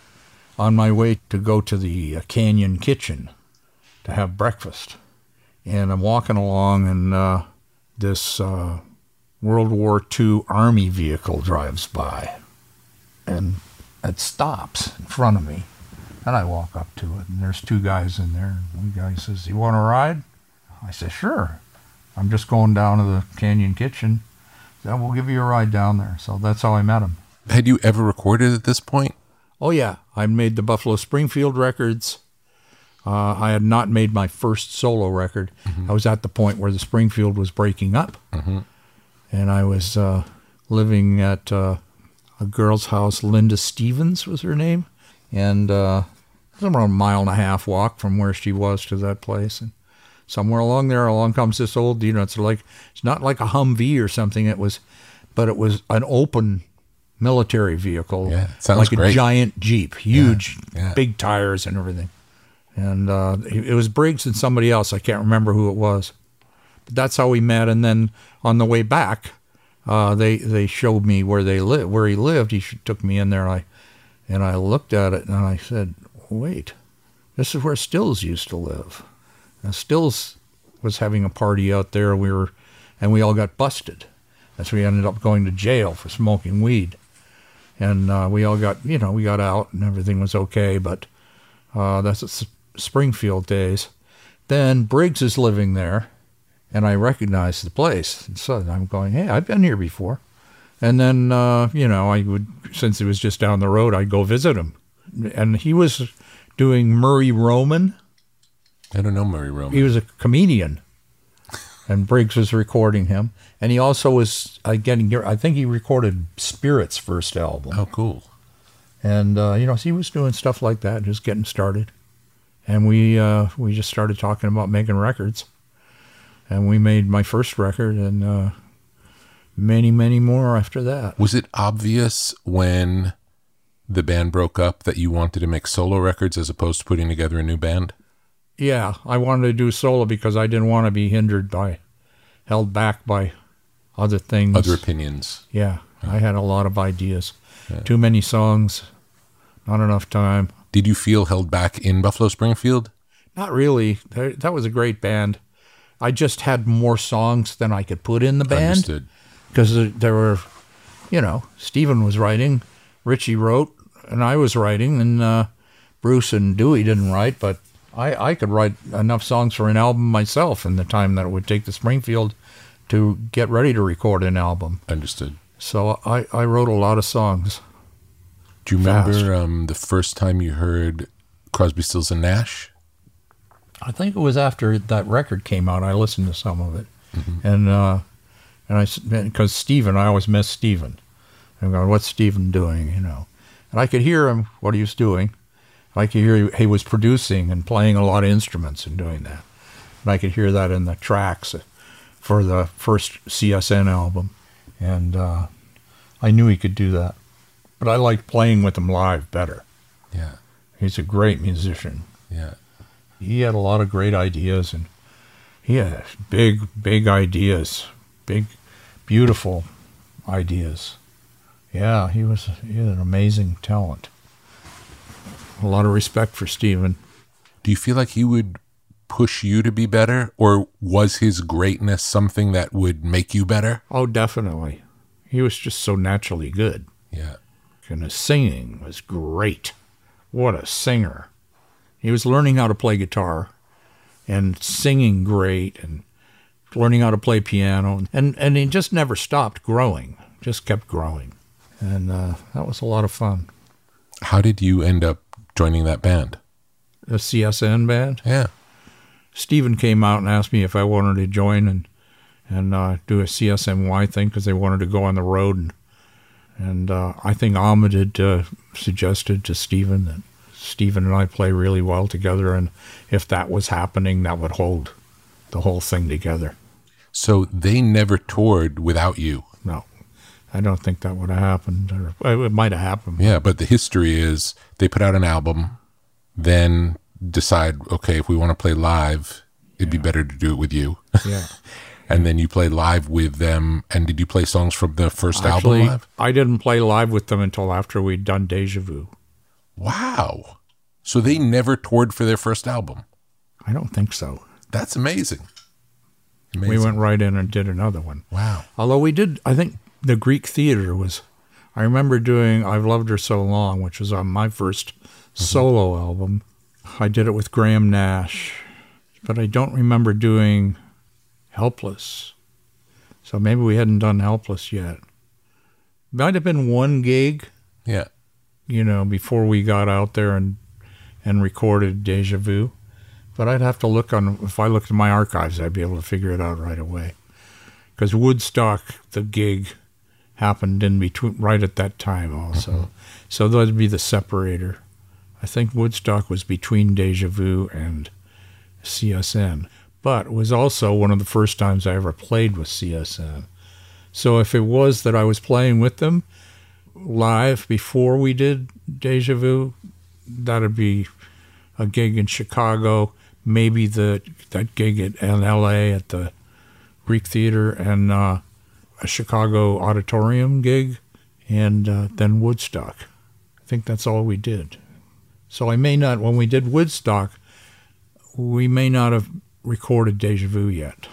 on my way to go to the Canyon Kitchen to have breakfast. And I'm walking along, and this World War II Army vehicle drives by. And it stops in front of me. And I walk up to it, and there's two guys in there. And one guy says, "You want to ride?" I said, "Sure. I'm just going down to the Canyon Kitchen. So we'll give you a ride down there." So that's how I met him. Had you ever recorded at this point? Oh, yeah. I made the Buffalo Springfield records. I had not made my first solo record. I was at the point where the Springfield was breaking up. And I was living at a girl's house. Linda Stevens was her name. And it was around a 1.5 mile walk from where she was to that place. And somewhere along there, along comes this old, you know, it's not like a Humvee or something. But it was an open military vehicle. Yeah, sounds like great. a giant Jeep, huge, yeah. big tires and everything. And it was Briggs and somebody else. I can't remember who it was. But that's how we met. And then on the way back, they showed me where he lived. He took me in there, and I looked at it, and I said, "Wait, this is where Stills used to live." And Stills was having a party out there. And we all got busted. That's we ended up going to jail for smoking weed. And we all got, we got out, and everything was okay. But that's the Springfield days. Then Briggs is living there, and I recognized the place. And so I'm going, "Hey, I've been here before." And then, I would, since it was just down the road, I'd go visit him. And he was doing Murray Roman. I don't know Murray Roman. He was a comedian, and Briggs was recording him. And he also was I think he recorded Spirit's first album. Oh, cool. And, so he was doing stuff like that, just getting started. And we just started talking about making records. And we made my first record, and many, many more after that. Was it obvious when the band broke up that you wanted to make solo records as opposed to putting together a new band? Yeah, I wanted to do solo because I didn't want to be held back by other things. Other opinions. Yeah, I had a lot of ideas. Yeah. Too many songs, not enough time. Did you feel held back in Buffalo Springfield? Not really. That was a great band. I just had more songs than I could put in the band. Understood. Because there were, Stephen was writing, Richie wrote, and I was writing, and Bruce and Dewey didn't write, but I could write enough songs for an album myself in the time that it would take the Springfield to get ready to record an album. Understood. So I wrote a lot of songs. Do you remember the first time you heard Crosby, Stills, and Nash? I think it was after that record came out. I listened to some of it. And because Stephen, I always miss Stephen. I'm going, what's Stephen doing, And I could hear him, what he was doing. I could hear he was producing and playing a lot of instruments and doing that. And I could hear that in the tracks for the first CSN album. And I knew he could do that. But I liked playing with him live better. Yeah. He's a great musician. Yeah. He had a lot of great ideas, and he had big, big ideas. Big, beautiful ideas. Yeah, he had an amazing talent. A lot of respect for Stephen. Do you feel like he would push you to be better, or was his greatness something that would make you better? Oh, definitely. He was just so naturally good. Yeah. And his singing was great. What a singer. He was learning how to play guitar and singing great and learning how to play piano. And he just never stopped growing, just kept growing. And that was a lot of fun. How did you end up joining that band? The CSN band? Yeah. Stephen came out and asked me if I wanted to join, and do a CSMY thing because they wanted to go on the road. And I think Ahmed had suggested to Stephen that Stephen and I play really well together, and if that was happening, that would hold the whole thing together. So they never toured without you? No, I don't think that would have happened. Or it might have happened. Yeah, but the history is they put out an album, then decide, okay, if we want to play live, it'd be better to do it with you. Yeah. And then you play live with them. And did you play songs from the first Actually, album live? I didn't play live with them until after we'd done Deja Vu. Wow. So they never toured for their first album? I don't think so. That's amazing. We went right in and did another one. Wow. Although we did, I think the Greek Theater was, I remember doing I've Loved Her So Long, which was on my first solo album. I did it with Graham Nash, but I don't remember doing Helpless. So maybe we hadn't done Helpless yet. Might have been one gig, Yeah. Before we got out there and recorded Deja Vu. But I'd have to look if I looked in my archives, I'd be able to figure it out right away. Because Woodstock, the gig, happened in between, right at that time also. So that would be the separator. I think Woodstock was between Deja Vu and CSN. But it was also one of the first times I ever played with CSN. So if it was that I was playing with them live before we did Deja Vu, that'd be a gig in Chicago, maybe that gig in L.A. at the Greek Theater, and a Chicago auditorium gig, and then Woodstock. I think that's all we did. So I may not, when we did Woodstock, we may not have recorded Deja Vu yet,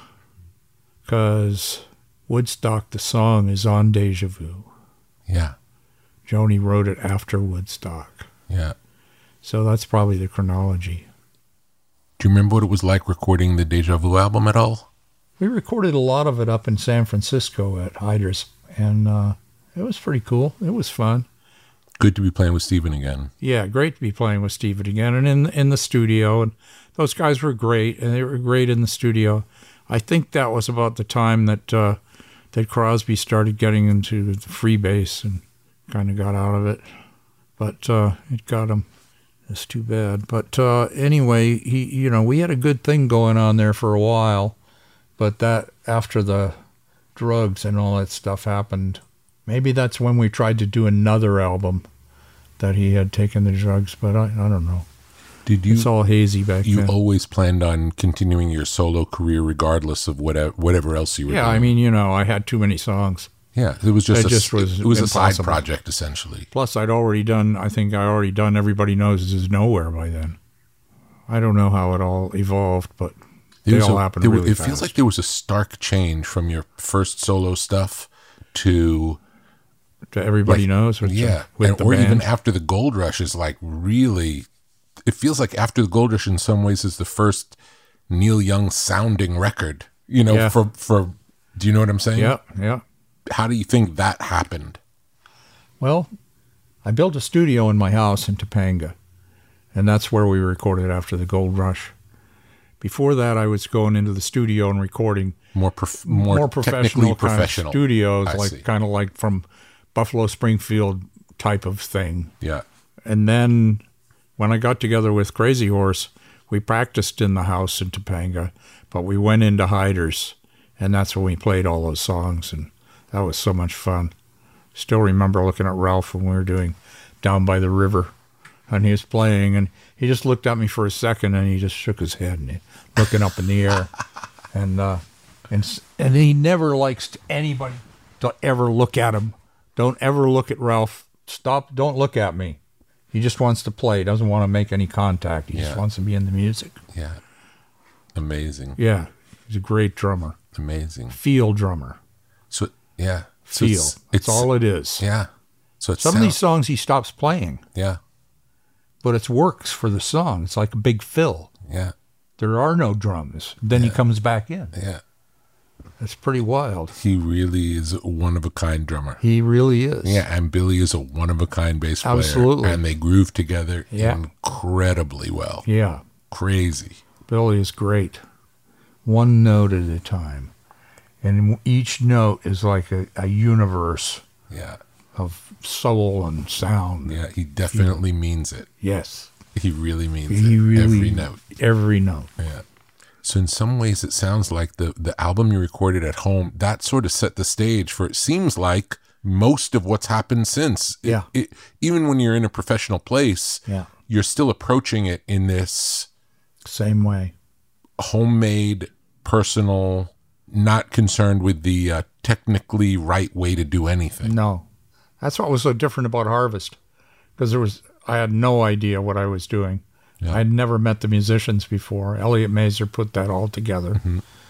because Woodstock, the song, is on Deja Vu. Yeah. Joni wrote it after Woodstock. Yeah. So that's probably the chronology. Do you remember what it was like recording the Deja Vu album at all? We recorded a lot of it up in San Francisco at Hyder's, and it was pretty cool. It was fun. Good to be playing with Stephen again. Yeah, great to be playing with Stephen again, and in the studio. And those guys were great, and they were great in the studio. I think that was about the time that that Crosby started getting into the freebase and kind of got out of it. But it got him. It's too bad. But anyway, we had a good thing going on there for a while. But that, after the drugs and all that stuff happened, maybe that's when we tried to do another album that he had taken the drugs. But I don't know. It's all hazy back then. You always planned on continuing your solo career regardless of whatever else you were doing? Yeah, I mean, I had too many songs. Yeah, it was just it was a side impossible. project, essentially. Plus, I think I already done Everybody Knows Is Nowhere by then. I don't know how it all evolved, but they all happened really fast. It feels like there was a stark change from your first solo stuff to Everybody Knows. Or even after the Gold Rush is like really, it feels like After the Gold Rush in some ways is the first Neil Young sounding record, for, do you know what I'm saying? Yeah. How do you think that happened? Well, I built a studio in my house in Topanga, and that's where we recorded After the Gold Rush. Before that, I was going into the studio and recording more professional kind of studios, kind of like from Buffalo Springfield type of thing. Yeah. And then when I got together with Crazy Horse, we practiced in the house in Topanga, but we went into Hyder's, and that's when we played all those songs, and that was so much fun. Still remember looking at Ralph when we were doing Down by the River, and he was playing, and he just looked at me for a second, and he just shook his head, and looking up in the air, and he never likes anybody to ever look at him. Don't ever look at Ralph. Stop! Don't look at me. He just wants to play. He doesn't want to make any contact. He just wants to be in the music. Yeah, amazing. Yeah, he's a great drummer. Amazing. Feel drummer. So yeah, feel. It's all it is. Yeah. So some of these songs he stops playing. Yeah. But it works for the song. It's like a big fill. Yeah. There are no drums. Then he comes back in. Yeah. It's pretty wild. He really is a one-of-a-kind drummer. He really is. Yeah, and Billy is a one-of-a-kind bass player. Absolutely. And they groove together incredibly well. Yeah. Crazy. Billy is great. One note at a time. And each note is like a universe Yeah. of soul and sound. Yeah, he definitely means it. Yes. He really means He it. really, Every note. Every note. Yeah. So in some ways, it sounds like the album you recorded at home, that sort of set the stage for, it seems like, most of what's happened since. Yeah. Even when you're in a professional place, Yeah. you're still approaching it in this Same way. homemade, personal, not concerned with the technically right way to do anything. No. That's what was so different about Harvest. Because I had no idea what I was doing. Yeah. I'd never met the musicians before. Elliot Mazer put that all together.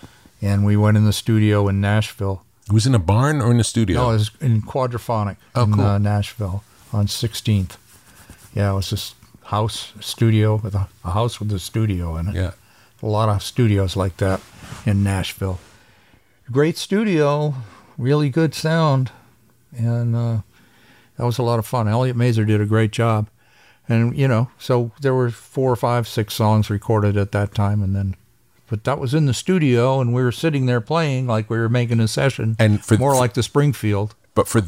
And we went in the studio in Nashville. It was in a barn or in a studio? No, it was in Quadraphonic in cool. Nashville on 16th. Yeah, it was this house studio with a house with a studio in it. Yeah. A lot of studios like that in Nashville. Great studio, really good sound, and that was a lot of fun. Elliot Mazer did a great job. And, so there were 4 or 5, 6 songs recorded at that time, but that was in the studio, and we were sitting there playing like we were making a session, And more like the Springfield. But for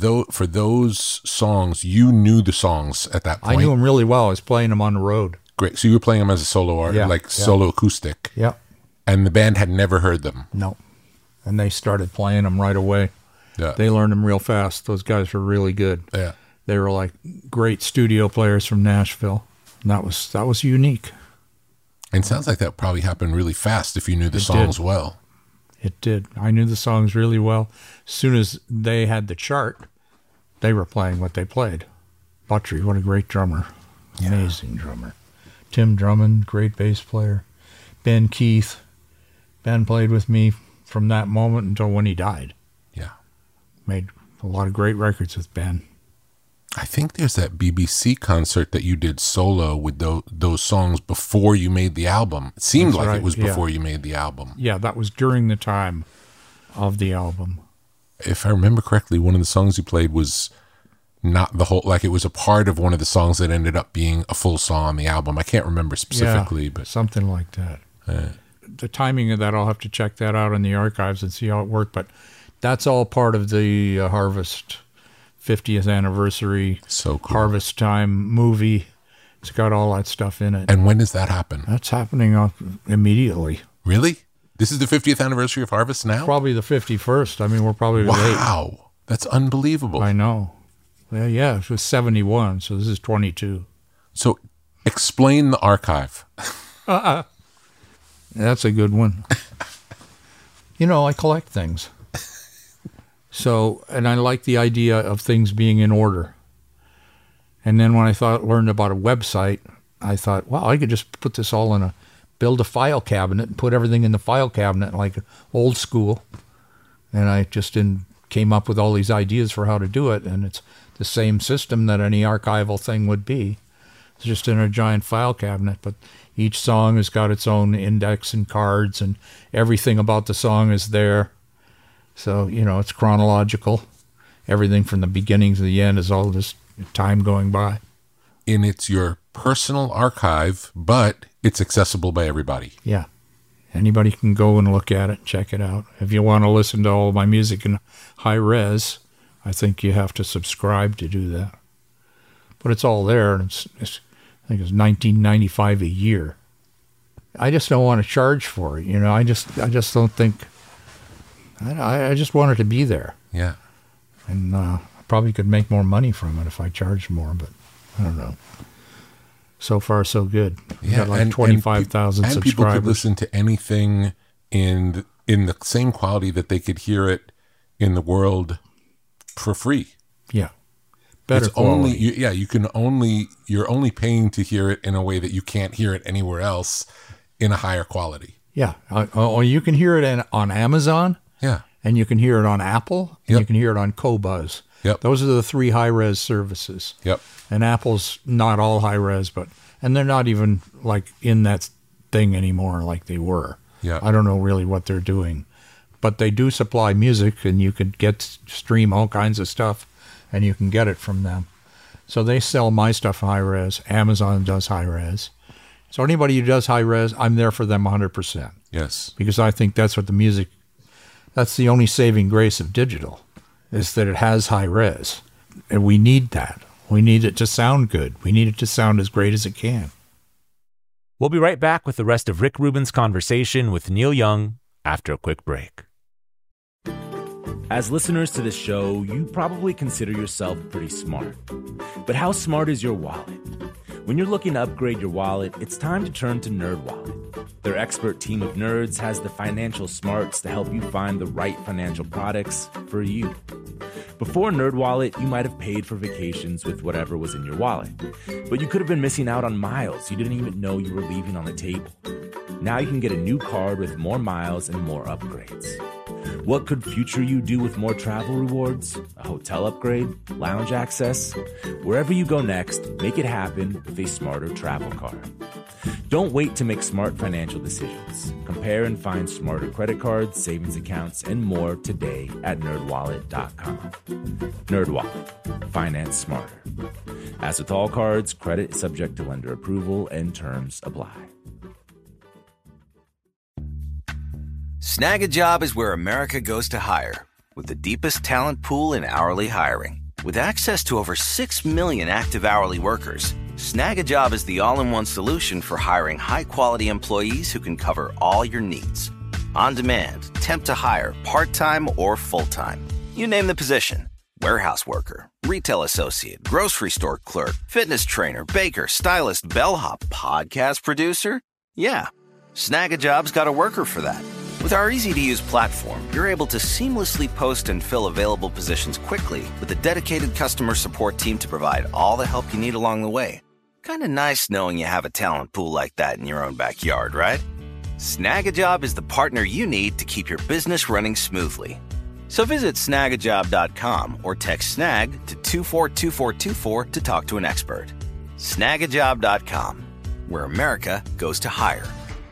those songs, you knew the songs at that point. I knew them really well. I was playing them on the road. Great. So you were playing them as a solo artist, Yeah, solo acoustic. Yeah. And the band had never heard them. No. And they started playing them right away. Yeah. They learned them real fast. Those guys were really good. Yeah. They were like great studio players from Nashville. And that was unique. And it sounds like that probably happened really fast if you knew the It songs did. well. It did. I knew the songs really well. As soon as they had the chart, they were playing what they played. Buttrey, what a great drummer. Amazing drummer. Tim Drummond, great bass player. Ben Keith. Ben played with me from that moment until when he died. Yeah. Made a lot of great records with Ben. I think there's that BBC concert that you did solo with those songs before you made the album. It seemed That's like right, it was yeah. before you made the album. Yeah, that was during the time of the album. If I remember correctly, one of the songs you played was not the whole, like it was a part of one of the songs that ended up being a full song on the album. I can't remember specifically, Yeah, but something like that. The timing of that, I'll have to check that out in the archives and see how it worked. But that's all part of the Harvest 50th anniversary so cool. Harvest Time movie. It's got all that stuff in it. And when does that happen? That's happening immediately. Really? This is the 50th anniversary of Harvest now? Probably the 51st. I mean, we're probably late. Wow. That's unbelievable. I know. Yeah, it was 71, so this is 22. So explain the archive. That's a good one. I collect things. So, and I like the idea of things being in order. And then when I learned about a website, I thought, wow, I could just put this all build a file cabinet and put everything in the file cabinet like old school. And I just came up with all these ideas for how to do it. And it's the same system that any archival thing would be. It's just in a giant file cabinet, but each song has got its own index and cards, and everything about the song is there. So, it's chronological. Everything from the beginning to the end is all just time going by. And it's your personal archive, but it's accessible by everybody. Yeah. Anybody can go and look at it, check it out. If you want to listen to all my music in high res, I think you have to subscribe to do that. But it's all there, and I think it's $19.95 a year. I just don't want to charge for it. I just don't think. I just want it to be there, Yeah. and I probably could make more money from it if I charged more. But I don't know. So far, so good. We got like 25,000 and subscribers. people could listen to anything in the same quality that they could hear it in the world for free. Yeah. Better It's quality. you're only paying to hear it in a way that you can't hear it anywhere else in a higher quality. Yeah. You can hear it on Amazon, Yeah. and you can hear it on Apple, and Yep. you can hear it on Qobuz. Yep. Those are the 3 high-res services. Yep. And Apple's not all high-res, and they're not even like in that thing anymore like they were. Yeah. I don't know really what they're doing. But they do supply music, and you could stream all kinds of stuff, and you can get it from them. So they sell my stuff high-res. Amazon does high-res. So anybody who does high-res, I'm there for them 100%. Yes. Because I think that's what the music That's the only saving grace of digital, is that it has high res. And we need that. We need it to sound good. We need it to sound as great as it can. We'll be right back with the rest of Rick Rubin's conversation with Neil Young after a quick break. As listeners to this show, you probably consider yourself pretty smart. But how smart is your wallet? When you're looking to upgrade your wallet, it's time to turn to NerdWallet. Their expert team of nerds has the financial smarts to help you find the right financial products for you. Before NerdWallet, you might have paid for vacations with whatever was in your wallet. But you could have been missing out on miles you didn't even know you were leaving on the table. Now you can get a new card with more miles and more upgrades. What could future you do with more travel rewards? A hotel upgrade? Lounge access? Wherever you go next, make it happen with a smarter travel card. Don't wait to make smart financial decisions. Compare and find smarter credit cards, savings accounts, and more today at NerdWallet.com. NerdWallet. Finance smarter. As with all cards, credit is subject to lender approval and terms apply. Snag a Job is where America goes to hire, with the deepest talent pool in hourly hiring. With access to over 6 million active hourly workers, Snag a Job is the all-in-one solution for hiring high-quality employees who can cover all your needs. On demand, temp to hire, part-time or full-time. You name the position. Warehouse worker, retail associate, grocery store clerk, fitness trainer, baker, stylist, bellhop, podcast producer. Yeah, Snag a Job's got a worker for that. With our easy-to-use platform, you're able to seamlessly post and fill available positions quickly with a dedicated customer support team to provide all the help you need along the way. Kind of nice knowing you have a talent pool like that in your own backyard, right? Snag-a-Job is the partner you need to keep your business running smoothly. So visit snagajob.com or text snag to 242424 to talk to an expert. Snagajob.com, where America goes to hire.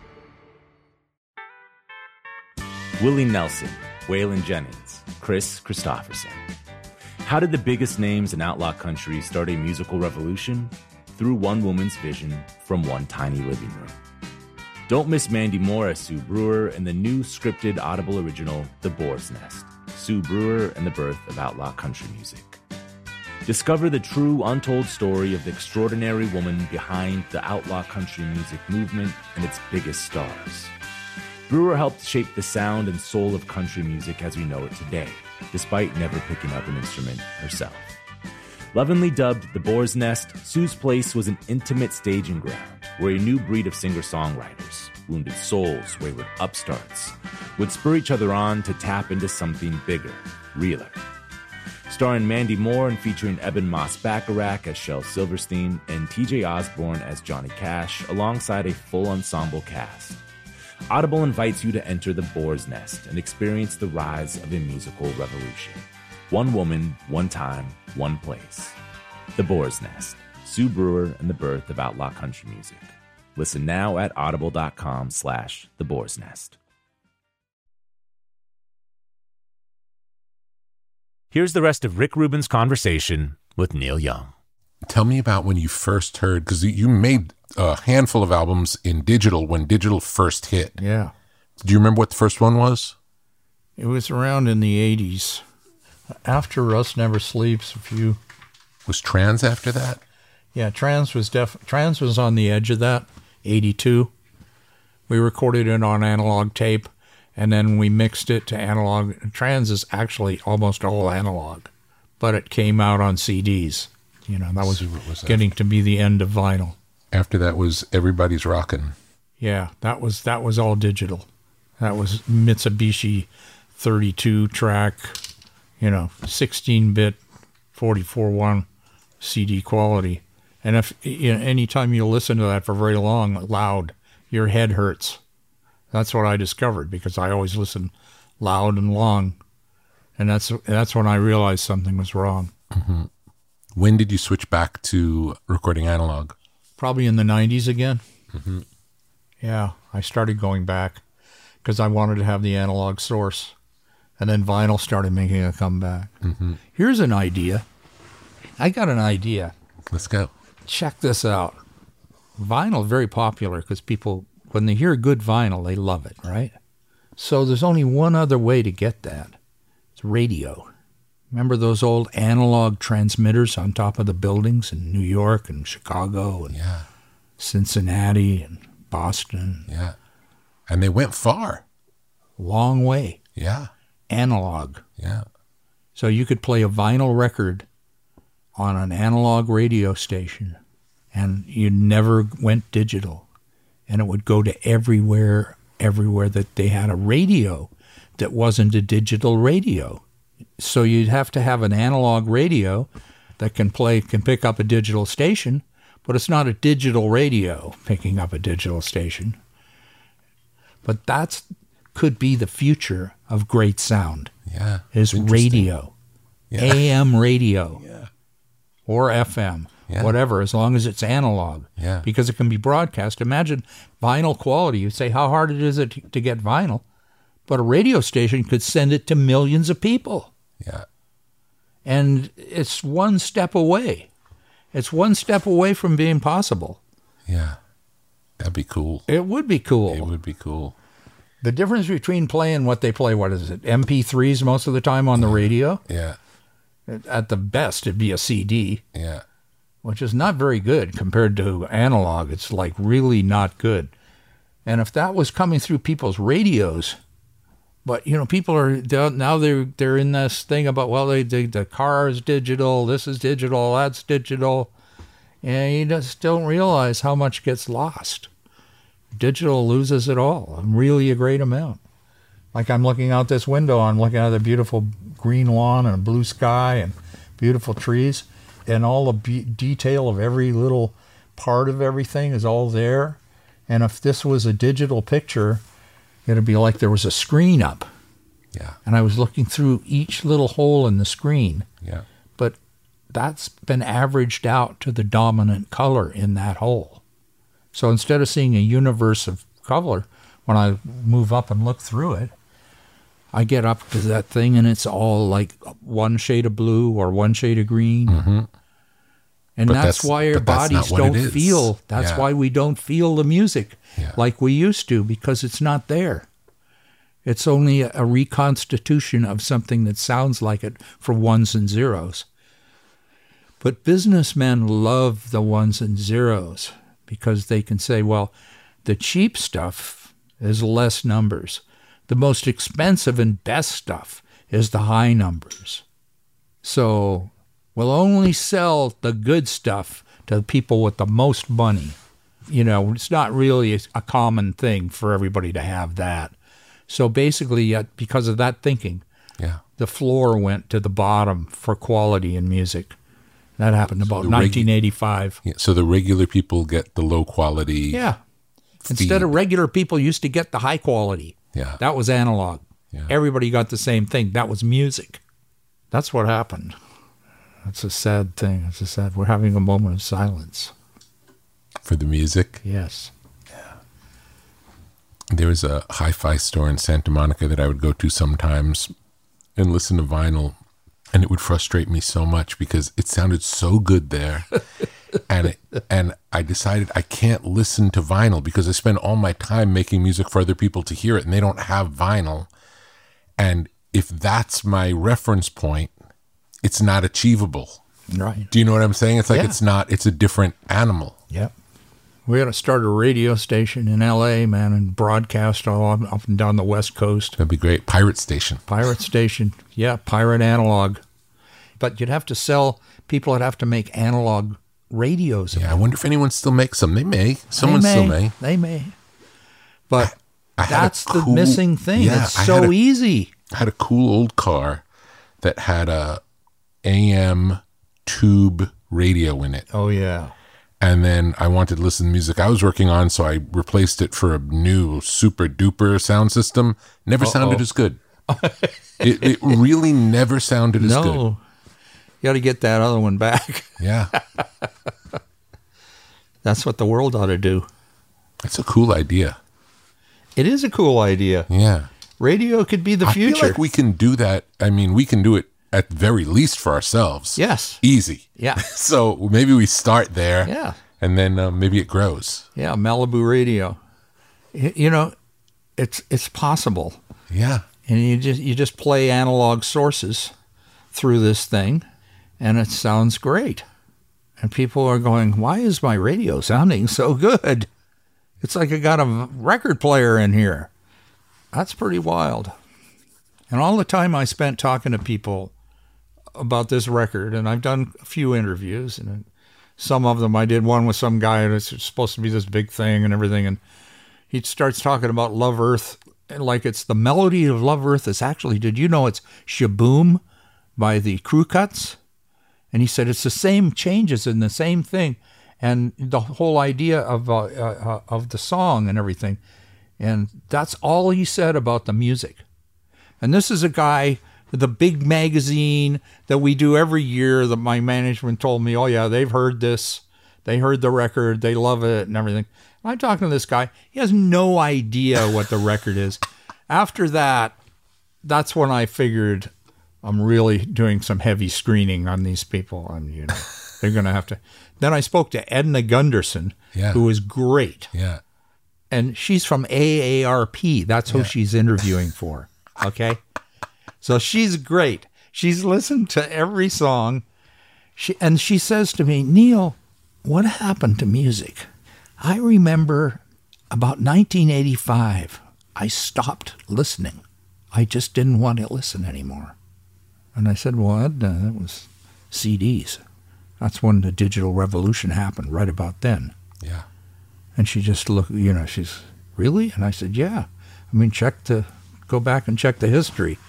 Willie Nelson, Waylon Jennings, Chris Christopherson. How did the biggest names in outlaw country start a musical revolution? Through one woman's vision from one tiny living room. Don't miss Mandy Moore as Sue Brewer in the new scripted Audible original, The Boar's Nest, Sue Brewer and the Birth of Outlaw Country Music. Discover the true, untold story of the extraordinary woman behind the outlaw country music movement and its biggest stars. Brewer helped shape the sound and soul of country music as we know it today, despite never picking up an instrument herself. Lovingly dubbed The Boar's Nest, Sue's place was an intimate staging ground where a new breed of singer-songwriters, wounded souls, wayward upstarts, would spur each other on to tap into something bigger, realer. Starring Mandy Moore and featuring Eben Moss-Bacharach as Shel Silverstein and TJ Osborne as Johnny Cash, alongside a full ensemble cast. Audible invites you to enter The Boar's Nest and experience the rise of a musical revolution. One woman, one time, one place. The Boar's Nest, Sue Brewer and the Birth of Outlaw Country Music. Listen now at audible.com/The Boar's Nest. Here's the rest of Rick Rubin's conversation with Neil Young. Tell me about when you first heard, because you made a handful of albums in digital when digital first hit. Yeah. Do you remember what the first one was? It was around in the 80s. After Rust Never Sleeps, a few. Was Trans after that? Yeah, Trans was on the edge of that, 82. We recorded it on analog tape, and then we mixed it to analog. Trans is actually almost all analog, but it came out on CDs. You know, that was getting to be the end of vinyl. After that was Everybody's Rockin'. Yeah, that was all digital. That was Mitsubishi 32-track, 16-bit 44.1 CD quality. And if anytime you listen to that for very long, loud, your head hurts. That's what I discovered, because I always listen loud and long. And that's when I realized something was wrong. Mm-hmm. When did you switch back to recording analog? Probably in the 90s again. Mm-hmm. Yeah, I started going back because I wanted to have the analog source. And then vinyl started making a comeback. Mm-hmm. Here's an idea. I got an idea. Let's go. Check this out. Vinyl, very popular because people, when they hear good vinyl, they love it, right? So there's only one other way to get that. It's radio. Remember those old analog transmitters on top of the buildings in New York and Chicago and Cincinnati and Boston? Yeah. And they went far. Long way. Yeah. Analog. Yeah. So you could play a vinyl record on an analog radio station, and you never went digital. And it would go to everywhere that they had a radio that wasn't a digital radio. So you'd have to have an analog radio that can pick up a digital station, but it's not a digital radio picking up a digital station. But that could be the future of great sound. Yeah. Is radio. Yeah. AM radio. Yeah. Or FM. Yeah. Whatever, as long as it's analog. Yeah. Because it can be broadcast. Imagine vinyl quality. You say how hard it is to get vinyl, but a radio station could send it to millions of people. Yeah. And it's one step away. It's one step away from being possible. Yeah. That'd be cool. It would be cool. It would be cool. The difference between playing what they play, what is it, MP3s most of the time on the radio? Yeah. At the best, it'd be a CD. Yeah. Which is not very good compared to analog. It's like really not good. And if that was coming through people's radios, but people are now they're in this thing about, well, the car is digital, this is digital, that's digital, and you just don't realize how much gets lost. Digital loses it all, really a great amount. Like I'm looking out this window, I'm looking at the beautiful green lawn and a blue sky and beautiful trees. And all the detail of every little part of everything is all there. And if this was a digital picture, it'd be like there was a screen up. Yeah. And I was looking through each little hole in the screen. Yeah. But that's been averaged out to the dominant color in that hole. So instead of seeing a universe of color, when I move up and look through it, I get up to that thing and it's all like one shade of blue or one shade of green. Mm-hmm. And But that's why our bodies don't feel. That's why we don't feel the music like we used to, because it's not there. It's only a reconstitution of something that sounds like it for ones and zeros. But businessmen love the ones and zeros because they can say, well, the cheap stuff is less numbers. The most expensive and best stuff is the high numbers. So we'll only sell the good stuff to the people with the most money. It's not really a common thing for everybody to have that. So basically, because of that thinking, the floor went to the bottom for quality in music. That happened about 1985. So the regular people get the low quality. Yeah. Instead of regular people used to get the high quality. Yeah. That was analog. Yeah. Everybody got the same thing. That was music. That's what happened. That's a sad thing. We're having a moment of silence. For the music? Yes. Yeah. There was a hi-fi store in Santa Monica that I would go to sometimes and listen to vinyl, and it would frustrate me so much because it sounded so good there. And I decided I can't listen to vinyl because I spend all my time making music for other people to hear it, and they don't have vinyl. And if that's my reference point, it's not achievable. Right. Do you know what I'm saying? It's like it's a different animal. Yep. We got to start a radio station in L.A., man, and broadcast all up and down the West Coast. That'd be great. Pirate station. Pirate station. Yeah, pirate analog. But you'd have to sell, people would have to make analog radios. Yeah, I wonder if anyone still makes them. They may. Someone still may. They may. But I that's the missing thing. Yeah, it's so easy. I had a cool old car that had a AM tube radio in it. Oh, yeah. And then I wanted to listen to music I was working on, so I replaced it for a new super duper sound system. Never sounded as good. It really never sounded as good. No. You got to get that other one back. Yeah. That's what the world ought to do. That's a cool idea. It is a cool idea. Yeah. Radio could be the future. I feel like we can do that. I mean, we can do it at the very least for ourselves. Yes. Easy. Yeah. So maybe we start there. Yeah. And then maybe it grows. Yeah, Malibu Radio. You know, it's possible. Yeah. And you just play analog sources through this thing, and it sounds great. And people are going, why is my radio sounding so good? It's like I got a record player in here. That's pretty wild. And all the time I spent talking to people about this record, and I've done a few interviews, and some of them I did one with some guy, and it's supposed to be this big thing and everything, and he starts talking about Love Earth, like it's the melody of Love Earth is actually, did you know it's Shaboom by the Crew Cuts? And he said it's the same changes in the same thing, and the whole idea of the song and everything. And that's all he said about the music. And this is a guy, the big magazine that we do every year, that my management told me, oh yeah, they've heard this. They heard the record. They love it and everything. I'm talking to this guy. He has no idea what the record is. After that, that's when I figured I'm really doing some heavy screening on these people. And, you know, they're going to have to. Then I spoke to Edna Gunderson, who is great. Yeah. And she's from AARP. That's who she's interviewing for. Okay? So she's great. She's listened to every song. She says to me, Neil, what happened to music? I remember about 1985, I stopped listening. I just didn't want to listen anymore. And I said, well, Edna, that was CDs. That's when the digital revolution happened, right about then. Yeah. And she just looked, you know, she's, really? And I said, yeah. I mean, go back and check the history.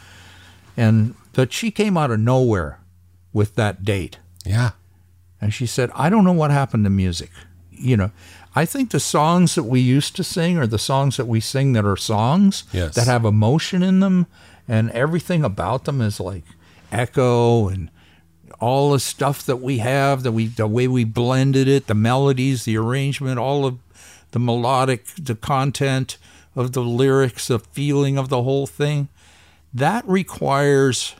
But she came out of nowhere with that date. Yeah. And she said, I don't know what happened to music. You know, I think the songs that we used to sing are the songs that we sing that are songs that have emotion in them, and everything about them is like echo and all the stuff that we have, the way we blended it, the melodies, the arrangement, all of the melodic, the content of the lyrics, the feeling of the whole thing. That requires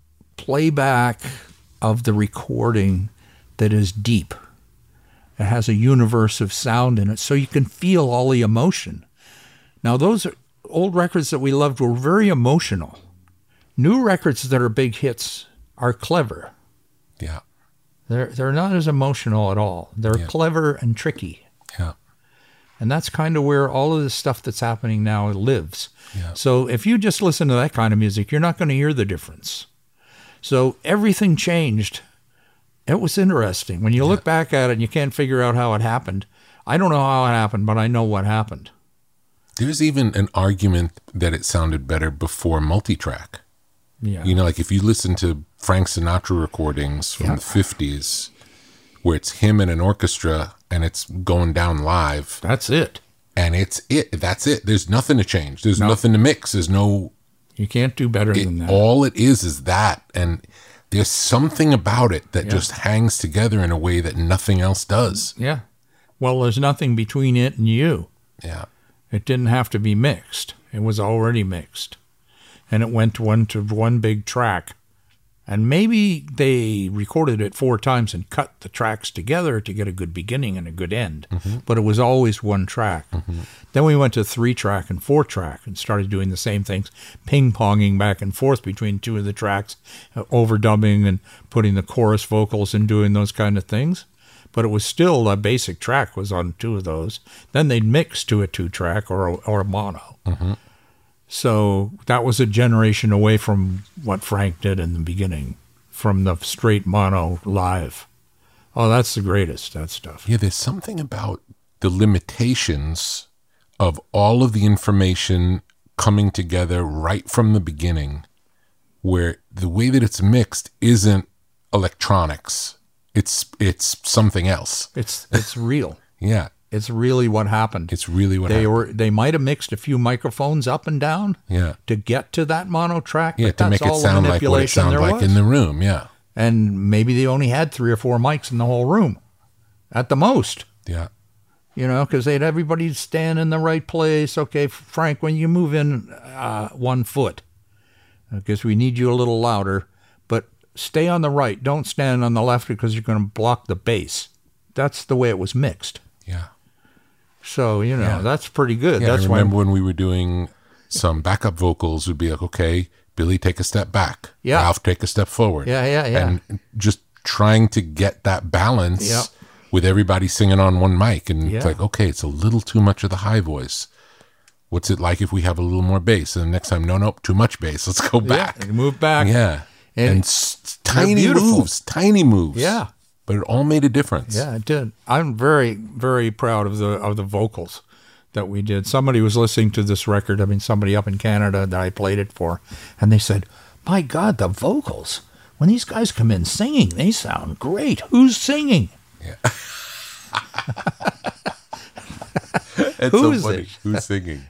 playback of the recording that is deep. It has a universe of sound in it, so you can feel all the emotion. Now, those old records that we loved were very emotional. New records that are big hits are clever. Yeah. They're not as emotional at all. They're clever and tricky. Yeah. And that's kind of where all of this stuff that's happening now lives. Yeah. So if you just listen to that kind of music, you're not going to hear the difference. So everything changed. It was interesting. When you look back at it and you can't figure out how it happened, I don't know how it happened, but I know what happened. There's even an argument that it sounded better before multitrack. Yeah. You know, like if you listen to Frank Sinatra recordings from the 50s, where it's him and an orchestra and it's going down live. That's it. And that's it. There's nothing to change. There's nothing to mix. There's no... You can't do better than that. All it is that. And there's something about it that just hangs together in a way that nothing else does. Yeah. Well, there's nothing between it and you. Yeah. It didn't have to be mixed. It was already mixed. And it went to one big track. And maybe they recorded it 4 times and cut the tracks together to get a good beginning and a good end. Mm-hmm. But it was always one track. Mm-hmm. Then we went to 3-track and 4-track and started doing the same things, ping-ponging back and forth between 2 of the tracks, overdubbing and putting the chorus vocals and doing those kind of things. But it was still, a basic track was on 2 of those. Then they'd mix to a 2-track or a mono. Mm-hmm. So that was a generation away from what Frank did in the beginning, from the straight mono live. Oh, that's the greatest, that stuff. Yeah, there's something about the limitations of all of the information coming together right from the beginning, where the way that it's mixed isn't electronics. It's something else. It's real. Yeah. It's really what happened. It's really what happened. They might have mixed a few microphones up and down to get to that mono track. Yeah, to make it sound like what it sounded like in the room, yeah. And maybe they only had 3 or 4 mics in the whole room, at the most. Yeah. You know, because they'd everybody stand in the right place. Okay, Frank, when you move in 1 foot, because we need you a little louder, but stay on the right. Don't stand on the left because you're going to block the bass. That's the way it was mixed. Yeah. So, you know, that's pretty good. Yeah, That's I remember when we were doing some backup vocals would be like, okay, Billy, take a step back. Yeah. Ralph, take a step forward. Yeah. And just trying to get that balance Yeah. with everybody singing on one mic. And it's Yeah. like, okay, it's a little too much of the high voice. What's it like if we have a little more bass? And the next time, nope, too much bass. Let's go back. Yeah, move back. Yeah. And tiny beautiful. moves. Yeah. But it all made a difference. Yeah, it did. I'm very, very proud of the vocals that we did. Somebody was listening to this record. I mean, somebody up in Canada that I played it for, and they said, "My God, the vocals! When these guys come in singing, they sound great. Who's singing?" Yeah. It's Who so is funny. it? Who's singing?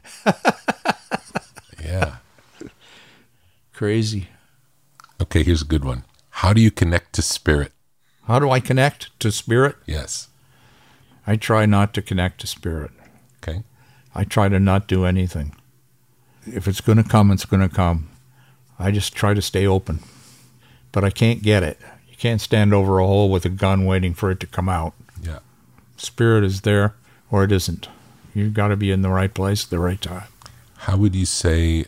Yeah. Crazy. Okay, here's a good one. How do you connect to spirit? How do I connect to spirit? Yes. I try not to connect to spirit. Okay. I try to not do anything. If it's going to come, it's going to come. I just try to stay open. But I can't get it. You can't stand over a hole with a gun waiting for it to come out. Yeah. Spirit is there or it isn't. You've got to be in the right place at the right time. How would you say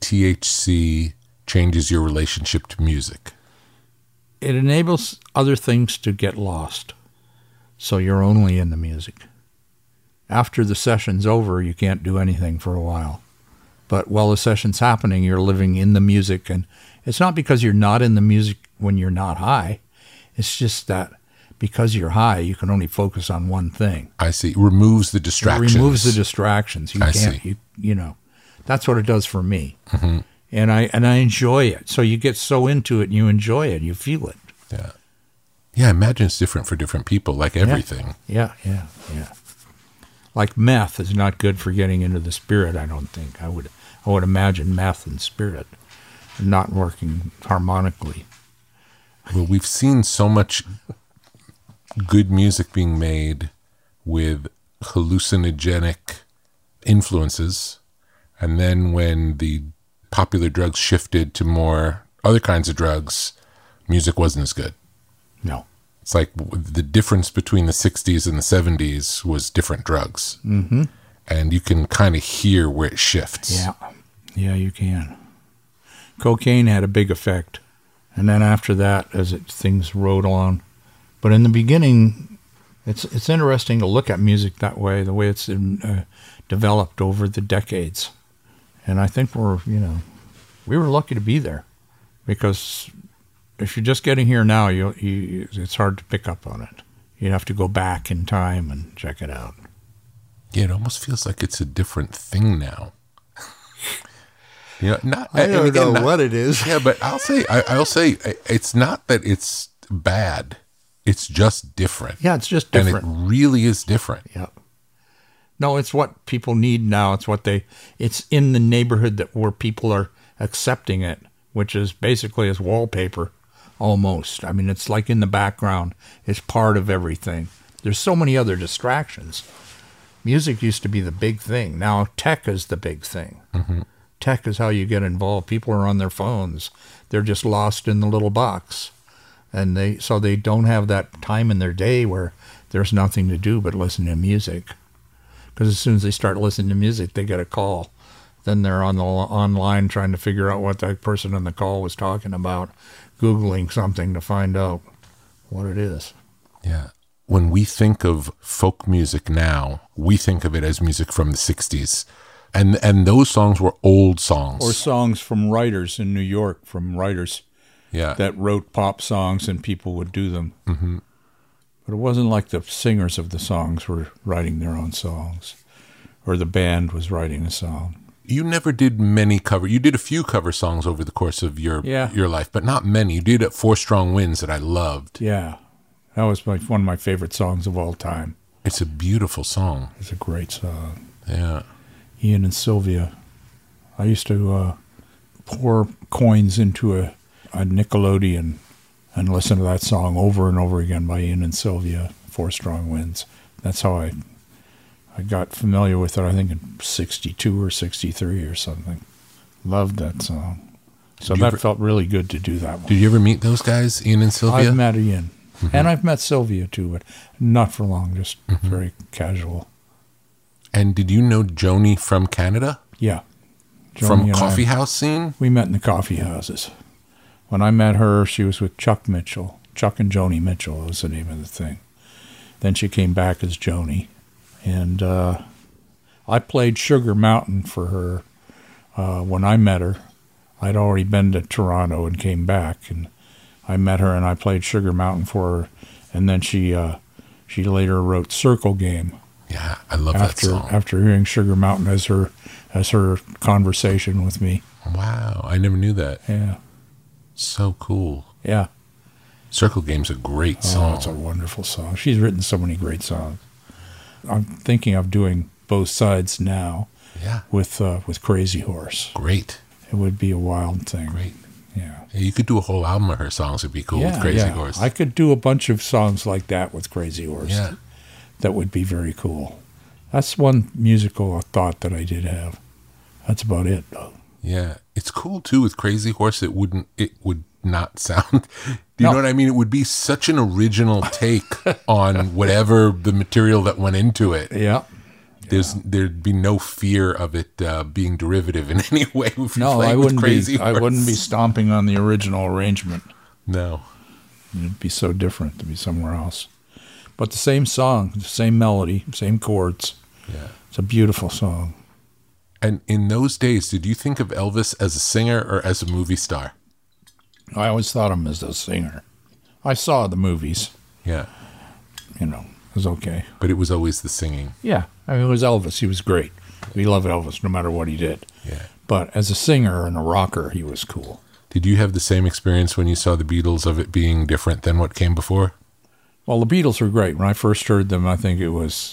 THC changes your relationship to music? It enables other things to get lost. So you're only in the music. After the session's over, you can't do anything for a while. But while the session's happening, you're living in the music. And it's not because you're not in the music when you're not high. It's just that because you're high, you can only focus on one thing. I see. Removes the distractions. It removes the distractions. You I can't, see. you know, that's what it does for me. Mm-hmm. And I enjoy it. So you get so into it and you enjoy it. You feel it. Yeah. Yeah, I imagine it's different for different people, like everything. Yeah. Like meth is not good for getting into the spirit, I don't think. I would imagine meth and spirit not working harmonically. Well, we've seen so much good music being made with hallucinogenic influences. And then when the popular drugs shifted to more other kinds of drugs, music wasn't as good. No. It's like the difference between the 60s and the 70s was different drugs. Mm-hmm. And you can kind of hear where it shifts. Yeah, you can. Cocaine had a big effect. And then after that, things rode on. But in the beginning, it's interesting to look at music that way, the way it's developed over the decades. And I think we were lucky to be there. Because if you're just getting here now, it's hard to pick up on it. You'd have to go back in time and check it out. Yeah, it almost feels like it's a different thing now. I don't know what it is. Yeah, but I'll say it's not that it's bad. It's just different. Yeah, it's just different. And it really is different. Yeah. No, it's what people need now. It's in the neighborhood where people are accepting it, which is basically as wallpaper almost. I mean, it's like in the background. It's part of everything. There's so many other distractions. Music used to be the big thing. Now tech is the big thing. Mm-hmm. Tech is how you get involved. People are on their phones. They're just lost in the little box. And they don't have that time in their day where there's nothing to do but listen to music. Because as soon as they start listening to music, they get a call. Then they're online trying to figure out what that person on the call was talking about, Googling something to find out what it is. Yeah. When we think of folk music now, we think of it as music from the 60s. And those songs were old songs. Or songs from writers in New York, that wrote pop songs and people would do them. Mm-hmm. But it wasn't like the singers of the songs were writing their own songs or the band was writing a song. You never did many you did a few cover songs over the course of your life, but not many. You did 4 Strong Winds that I loved. Yeah. That was one of my favorite songs of all time. It's a beautiful song. It's a great song. Yeah. Ian and Sylvia. I used to pour coins into a Nickelodeon and listen to that song over and over again by Ian and Sylvia, 4 Strong Winds. That's how I got familiar with it, I think in 62 or 63 or something. Loved that song. So that felt really good to do that one. Did you ever meet those guys, Ian and Sylvia? I've met Ian. Mm-hmm. And I've met Sylvia too, but not for long, just very casual. And did you know Joni from Canada? Yeah. Joni and I- coffee house scene? We met in the coffee houses. When I met her, she was with Chuck Mitchell. Chuck and Joni Mitchell was the name of the thing. Then she came back as Joni. And I played Sugar Mountain for her when I met her. I'd already been to Toronto and came back, and I met her and I played Sugar Mountain for her. And then she later wrote Circle Game. Yeah, I love that song. After hearing Sugar Mountain as her conversation with me. Wow, I never knew that. Yeah. So cool. Yeah. Circle Game's a great song. Oh, it's a wonderful song. She's written so many great songs. I'm thinking of doing Both Sides now Yeah. with Crazy Horse. Great. It would be a wild thing. Great. Yeah. Yeah, you could do a whole album of her songs. It'd be cool with Crazy Horse. I could do a bunch of songs like that with Crazy Horse. Yeah. That would be very cool. That's one musical thought that I did have. That's about it, though. Yeah. It's cool, too, with Crazy Horse. It would not sound... Do you know what I mean? It would be such an original take on whatever the material that went into it. Yeah. There'd be no fear of it being derivative in any way. If you No, played I with wouldn't Crazy be. Horse. I wouldn't be stomping on the original arrangement. No. It'd be so different to be somewhere else. But the same song, the same melody, same chords. Yeah. It's a beautiful song. And in those days, did you think of Elvis as a singer or as a movie star? I always thought of him as a singer. I saw the movies. Yeah. It was okay. But it was always the singing. Yeah, I mean, it was Elvis. He was great. We loved Elvis no matter what he did. Yeah. But as a singer and a rocker, he was cool. Did you have the same experience when you saw the Beatles of it being different than what came before? Well, the Beatles were great. When I first heard them, I think it was,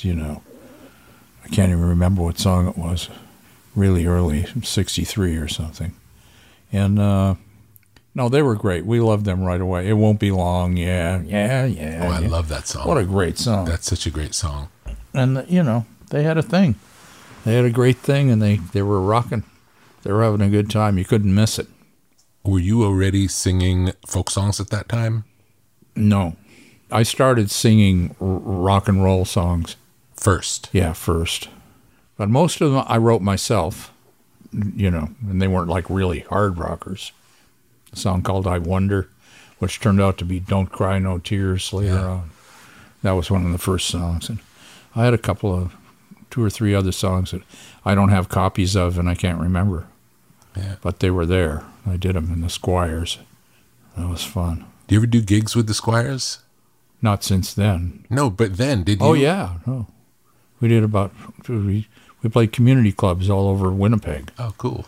I can't even remember what song it was. Really early, 63 or something. And, no, they were great. We loved them right away. It Won't Be Long. Yeah. Oh, I love that song. What a great song. That's such a great song. And, they had a thing. They had a great thing, and they were rocking. They were having a good time. You couldn't miss it. Were you already singing folk songs at that time? No. I started singing rock and roll songs. First. Yeah, first. But most of them I wrote myself, and they weren't like really hard rockers. A song called I Wonder, which turned out to be Don't Cry No Tears later on. That was one of the first songs. And I had a couple of 2 or 3 other songs that I don't have copies of and I can't remember. Yeah. But they were there. I did them in the Squires. That was fun. Do you ever do gigs with the Squires? Not since then. No, but then, did you? Oh, yeah. No. We did we played community clubs all over Winnipeg. Oh, cool.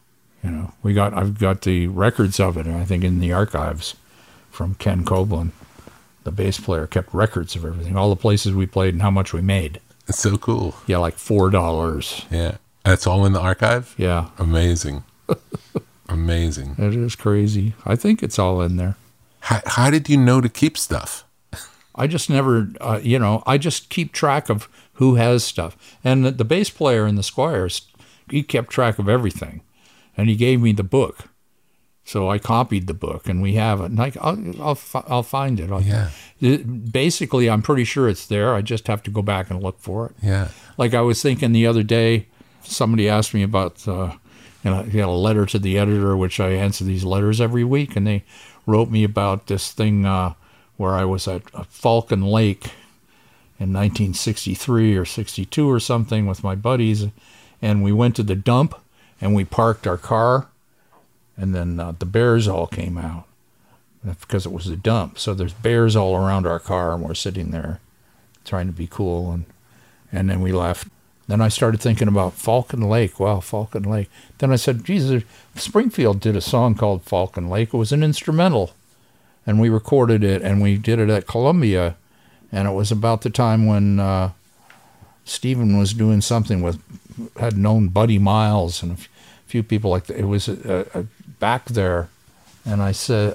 I've got the records of it, I think, in the archives from Ken Copeland. The bass player kept records of everything, all the places we played and how much we made. It's so cool. Yeah, like $4. Yeah. That's all in the archive? Yeah. Amazing. Amazing. It is crazy. I think it's all in there. How did you know to keep stuff? I just never, I just keep track of who has stuff. And the bass player in the Squires, he kept track of everything. And he gave me the book. So I copied the book, and we have it. And I'll find it. Basically, I'm pretty sure it's there. I just have to go back and look for it. Yeah. Like I was thinking the other day, somebody asked me about, you had a letter to the editor, which I answer these letters every week, and they wrote me about this thing where I was at Falcon Lake in 1963 or 62 or something with my buddies, and we went to the dump, and we parked our car, and then the bears all came out because it was a dump. So there's bears all around our car, and we're sitting there trying to be cool, and then we left. Then I started thinking about Falcon Lake. Wow, Falcon Lake. Then I said, Jesus, Springfield did a song called Falcon Lake. It was an instrumental, and we recorded it, and we did it at Columbia, and it was about the time when Stephen was doing something had known Buddy Miles and a few people like that. It was back there, and I said,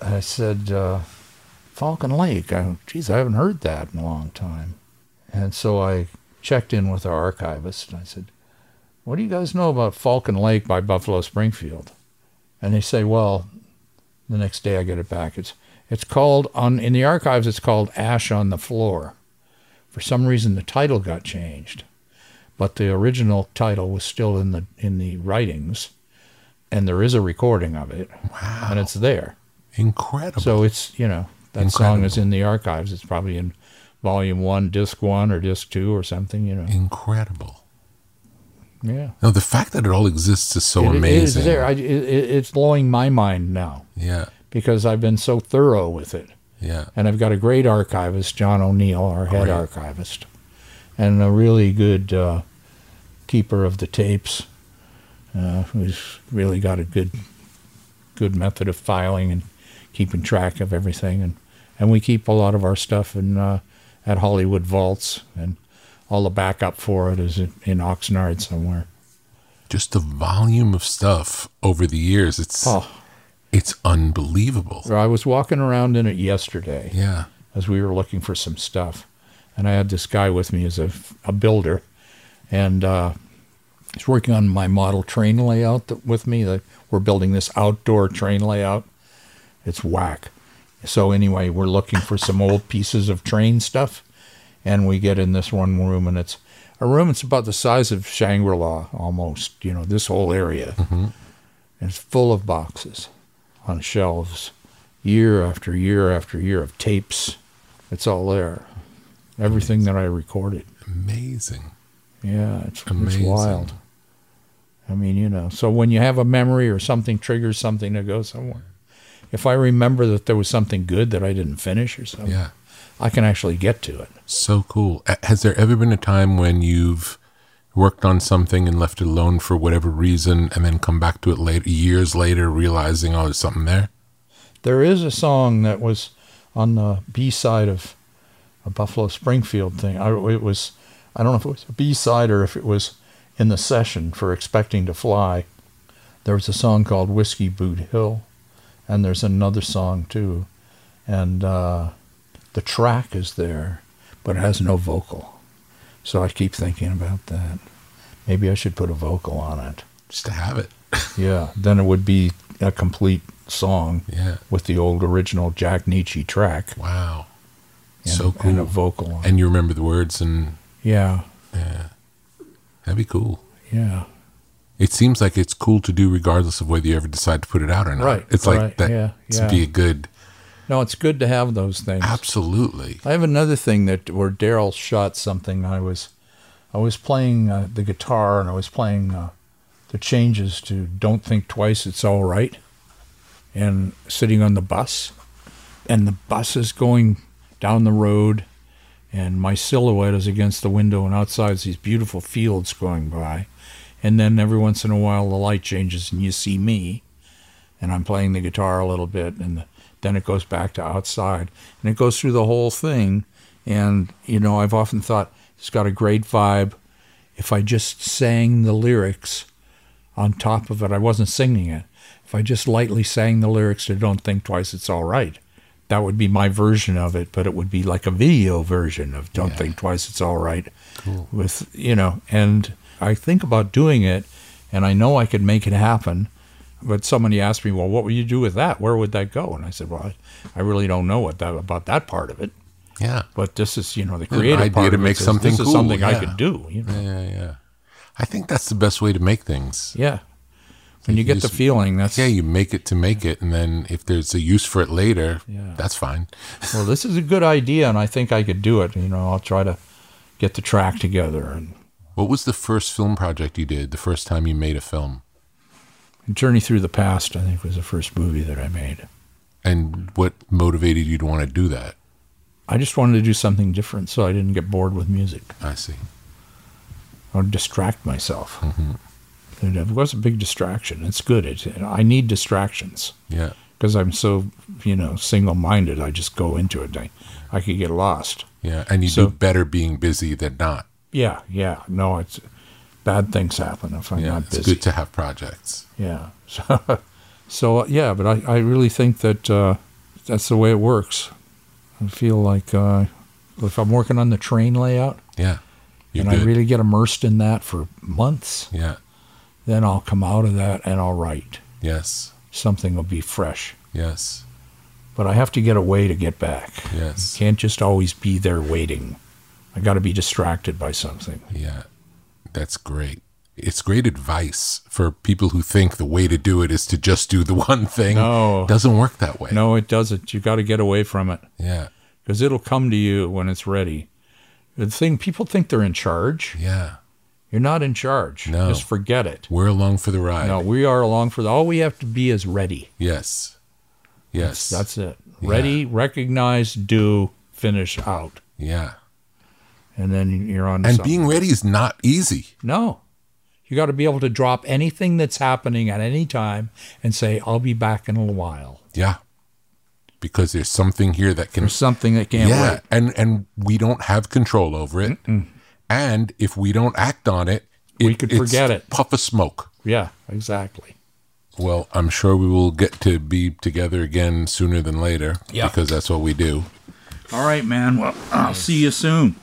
Falcon Lake. I haven't heard that in a long time. And so I checked in with our archivist, and I said, what do you guys know about Falcon Lake by Buffalo Springfield? And they say, well, the next day I get it back. It's called, in the archives, it's called Ash on the Floor. For some reason, the title got changed, but the original title was still in the writings. and there is a recording of it. Wow. And it's there. Incredible. So it's, that song is in the archives. It's probably in volume 1, disc 1 or disc 2 or something, Incredible. Yeah. No, the fact that it all exists is so amazing. It is there. It's blowing my mind now. Yeah. Because I've been so thorough with it. Yeah. And I've got a great archivist, John O'Neill, our head archivist, and a really good keeper of the tapes, who's really got a good method of filing and keeping track of everything. And we keep a lot of our stuff at Hollywood Vaults, and all the backup for it is in Oxnard somewhere. Just the volume of stuff over the years, it's unbelievable. So I was walking around in it yesterday. Yeah. As we were looking for some stuff. And I had this guy with me as a builder. And he's working on my model train layout with me. We're building this outdoor train layout. It's whack. So anyway, we're looking for some old pieces of train stuff. And we get in this one room, and it's a room that's about the size of Shangri-La almost, this whole area. Mm-hmm. And it's full of boxes on shelves, year after year after year of tapes. It's all there. Everything that I recorded. Amazing. Yeah, it's Amazing. wild. I mean, so when you have a memory or something triggers something to go somewhere, if I remember that there was something good that I didn't finish or something, I can actually get to it. So cool. Has there ever been a time when you've worked on something and left it alone for whatever reason and then come back to it years later realizing, there's something there? There is a song that was on the B-side of a Buffalo Springfield thing. I don't know if it was a B-side or if it was in the session for Expecting to Fly. There was a song called Whiskey Boot Hill, and there's another song too. And the track is there, but it has no vocal. So I keep thinking about that. Maybe I should put a vocal on it. Just to have it. Yeah, then it would be a complete song with the old original Jack Nietzsche track. Wow. So cool. And a vocal on it. And you remember the words and... Yeah. Yeah. That'd be cool. Yeah. It seems like it's cool to do regardless of whether you ever decide to put it out or not. Right. It's like that to be a good... No, it's good to have those things. Absolutely. I have another thing where Daryl shot something. I was playing the guitar, and I was playing the changes to Don't Think Twice, It's All Right, and sitting on the bus, and the bus is going down the road, and my silhouette is against the window, and outside these beautiful fields going by, and then every once in a while the light changes, and you see me, and I'm playing the guitar a little bit, and then it goes back to outside, and it goes through the whole thing. And I've often thought it's got a great vibe. If I just sang the lyrics on top of it, I wasn't singing it. If I just lightly sang the lyrics to Don't Think Twice, It's All Right, that would be my version of it, but it would be like a video version of Don't Think Twice, It's All Right. Cool. With, and I think about doing it, and I know I could make it happen. But somebody asked me, well, what would you do with that? Where would that go? And I said, well, I really don't know about that part of it. Yeah. But this is, the creative idea part to of make it. something This cool. is something I Yeah. could do. Yeah. I think that's the best way to make things. Yeah. When you get the feeling, that's... Yeah, you make it to make it, and then if there's a use for it later, that's fine. Well, this is a good idea, and I think I could do it. I'll try to get the track together. And What was the first film project you did, the first time you made a film? Journey Through the Past, I think, was the first movie that I made. And what motivated you to want to do that? I just wanted to do something different so I didn't get bored with music. I see. I would distract myself. Mm-hmm. It was a big distraction. It's good. I need distractions. Yeah. Because I'm so, single-minded. I just go into it. I could get lost. Yeah, and you do better being busy than not. Yeah. No, it's... Bad things happen if I'm not busy. It's good to have projects. Yeah. So but I really think that that's the way it works. I feel like if I'm working on the train layout, I really get immersed in that for months, then I'll come out of that and I'll write. Yes. Something will be fresh. Yes. But I have to get away to get back. Yes. I can't just always be there waiting. I got to be distracted by something. Yeah. That's great. It's great advice for people who think the way to do it is to just do the one thing. No. It doesn't work that way. No, it doesn't. You got to get away from it. Yeah. Because it'll come to you when it's ready. The thing, people think they're in charge. Yeah. You're not in charge. No. Just forget it. We're along for the ride. No, we are along for all we have to be is ready. Yes. Yes. That's it. Ready, recognize, do, finish, out. Yeah. And then you're on to And something. being ready is not easy. No. You got to be able to drop anything that's happening at any time and say, I'll be back in a little while. Yeah. Because there's something here that can... There's something that can't wait. And we don't have control over it. Mm-mm. And if we don't act on it, we could forget it. Puff of smoke. Yeah, exactly. Well, I'm sure we will get to be together again sooner than later. Yeah. Because that's what we do. All right, man. Well, I'll see you soon.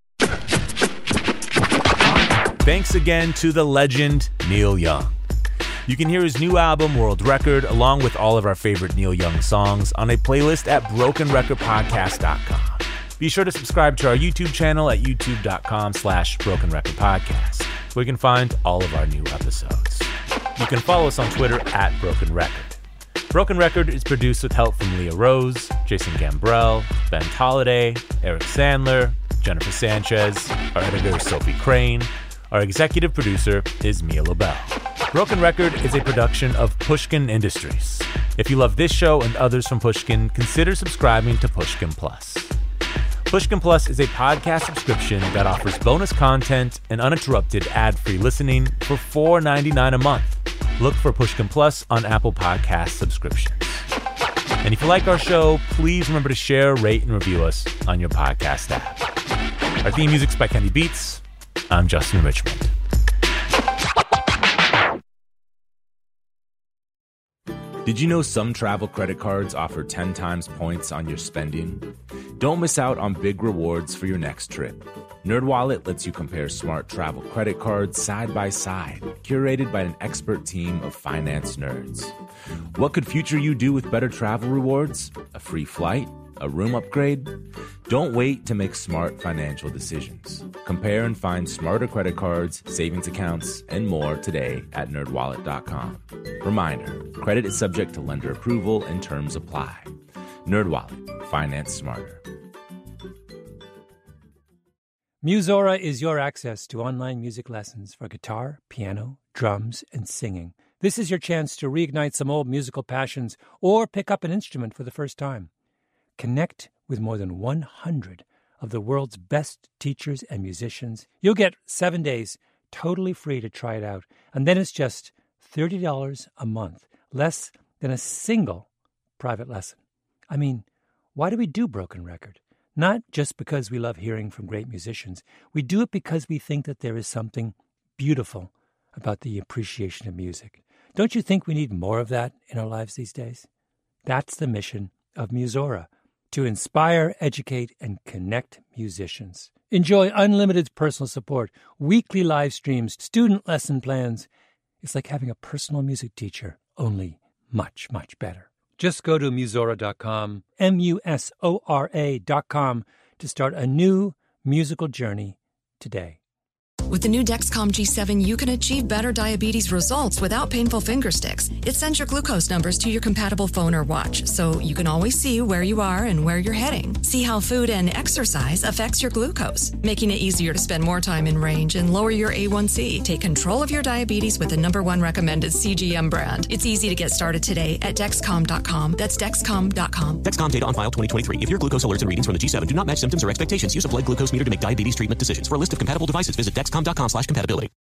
Thanks again to the legend, Neil Young. You can hear his new album, World Record, along with all of our favorite Neil Young songs on a playlist at brokenrecordpodcast.com. Be sure to subscribe to our YouTube channel at youtube.com/brokenrecordpodcast, where you can find all of our new episodes. You can follow us on Twitter at Broken Record. Broken Record is produced with help from Leah Rose, Jason Gambrell, Ben Tolliday, Eric Sandler, Jennifer Sanchez, our editor Sophie Crane. Our executive producer is Mia LaBelle. Broken Record is a production of Pushkin Industries. If you love this show and others from Pushkin, consider subscribing to Pushkin Plus. Pushkin Plus is a podcast subscription that offers bonus content and uninterrupted ad-free listening for $4.99 a month. Look for Pushkin Plus on Apple Podcast subscriptions. And if you like our show, please remember to share, rate, and review us on your podcast app. Our theme music's by Kenny Beats. I'm Justin Richmond. Did you know some travel credit cards offer 10 times points on your spending? Don't miss out on big rewards for your next trip. NerdWallet lets you compare smart travel credit cards side by side, curated by an expert team of finance nerds. What could future you do with better travel rewards? A free flight? A room upgrade? Don't wait to make smart financial decisions. Compare and find smarter credit cards, savings accounts, and more today at nerdwallet.com. Reminder, credit is subject to lender approval and terms apply. NerdWallet, finance smarter. Musora is your access to online music lessons for guitar, piano, drums, and singing. This is your chance to reignite some old musical passions or pick up an instrument for the first time. Connect with more than 100 of the world's best teachers and musicians. You'll get 7 days totally free to try it out. And then it's just $30 a month, less than a single private lesson. I mean, why do we do Broken Record? Not just because we love hearing from great musicians. We do it because we think that there is something beautiful about the appreciation of music. Don't you think we need more of that in our lives these days? That's the mission of Musora, to inspire, educate, and connect musicians. Enjoy unlimited personal support, weekly live streams, student lesson plans. It's like having a personal music teacher, only much, much better. Just go to Musora.com, Musora.com, to start a new musical journey today. With the new Dexcom G7, you can achieve better diabetes results without painful finger sticks. It sends your glucose numbers to your compatible phone or watch, so you can always see where you are and where you're heading. See how food and exercise affects your glucose, making it easier to spend more time in range and lower your A1C. Take control of your diabetes with the #1 recommended CGM brand. It's easy to get started today at Dexcom.com. That's Dexcom.com. Dexcom data on file 2023. If your glucose alerts and readings from the G7 do not match symptoms or expectations, use a blood glucose meter to make diabetes treatment decisions. For a list of compatible devices, visit Dexcom.com/compatibility.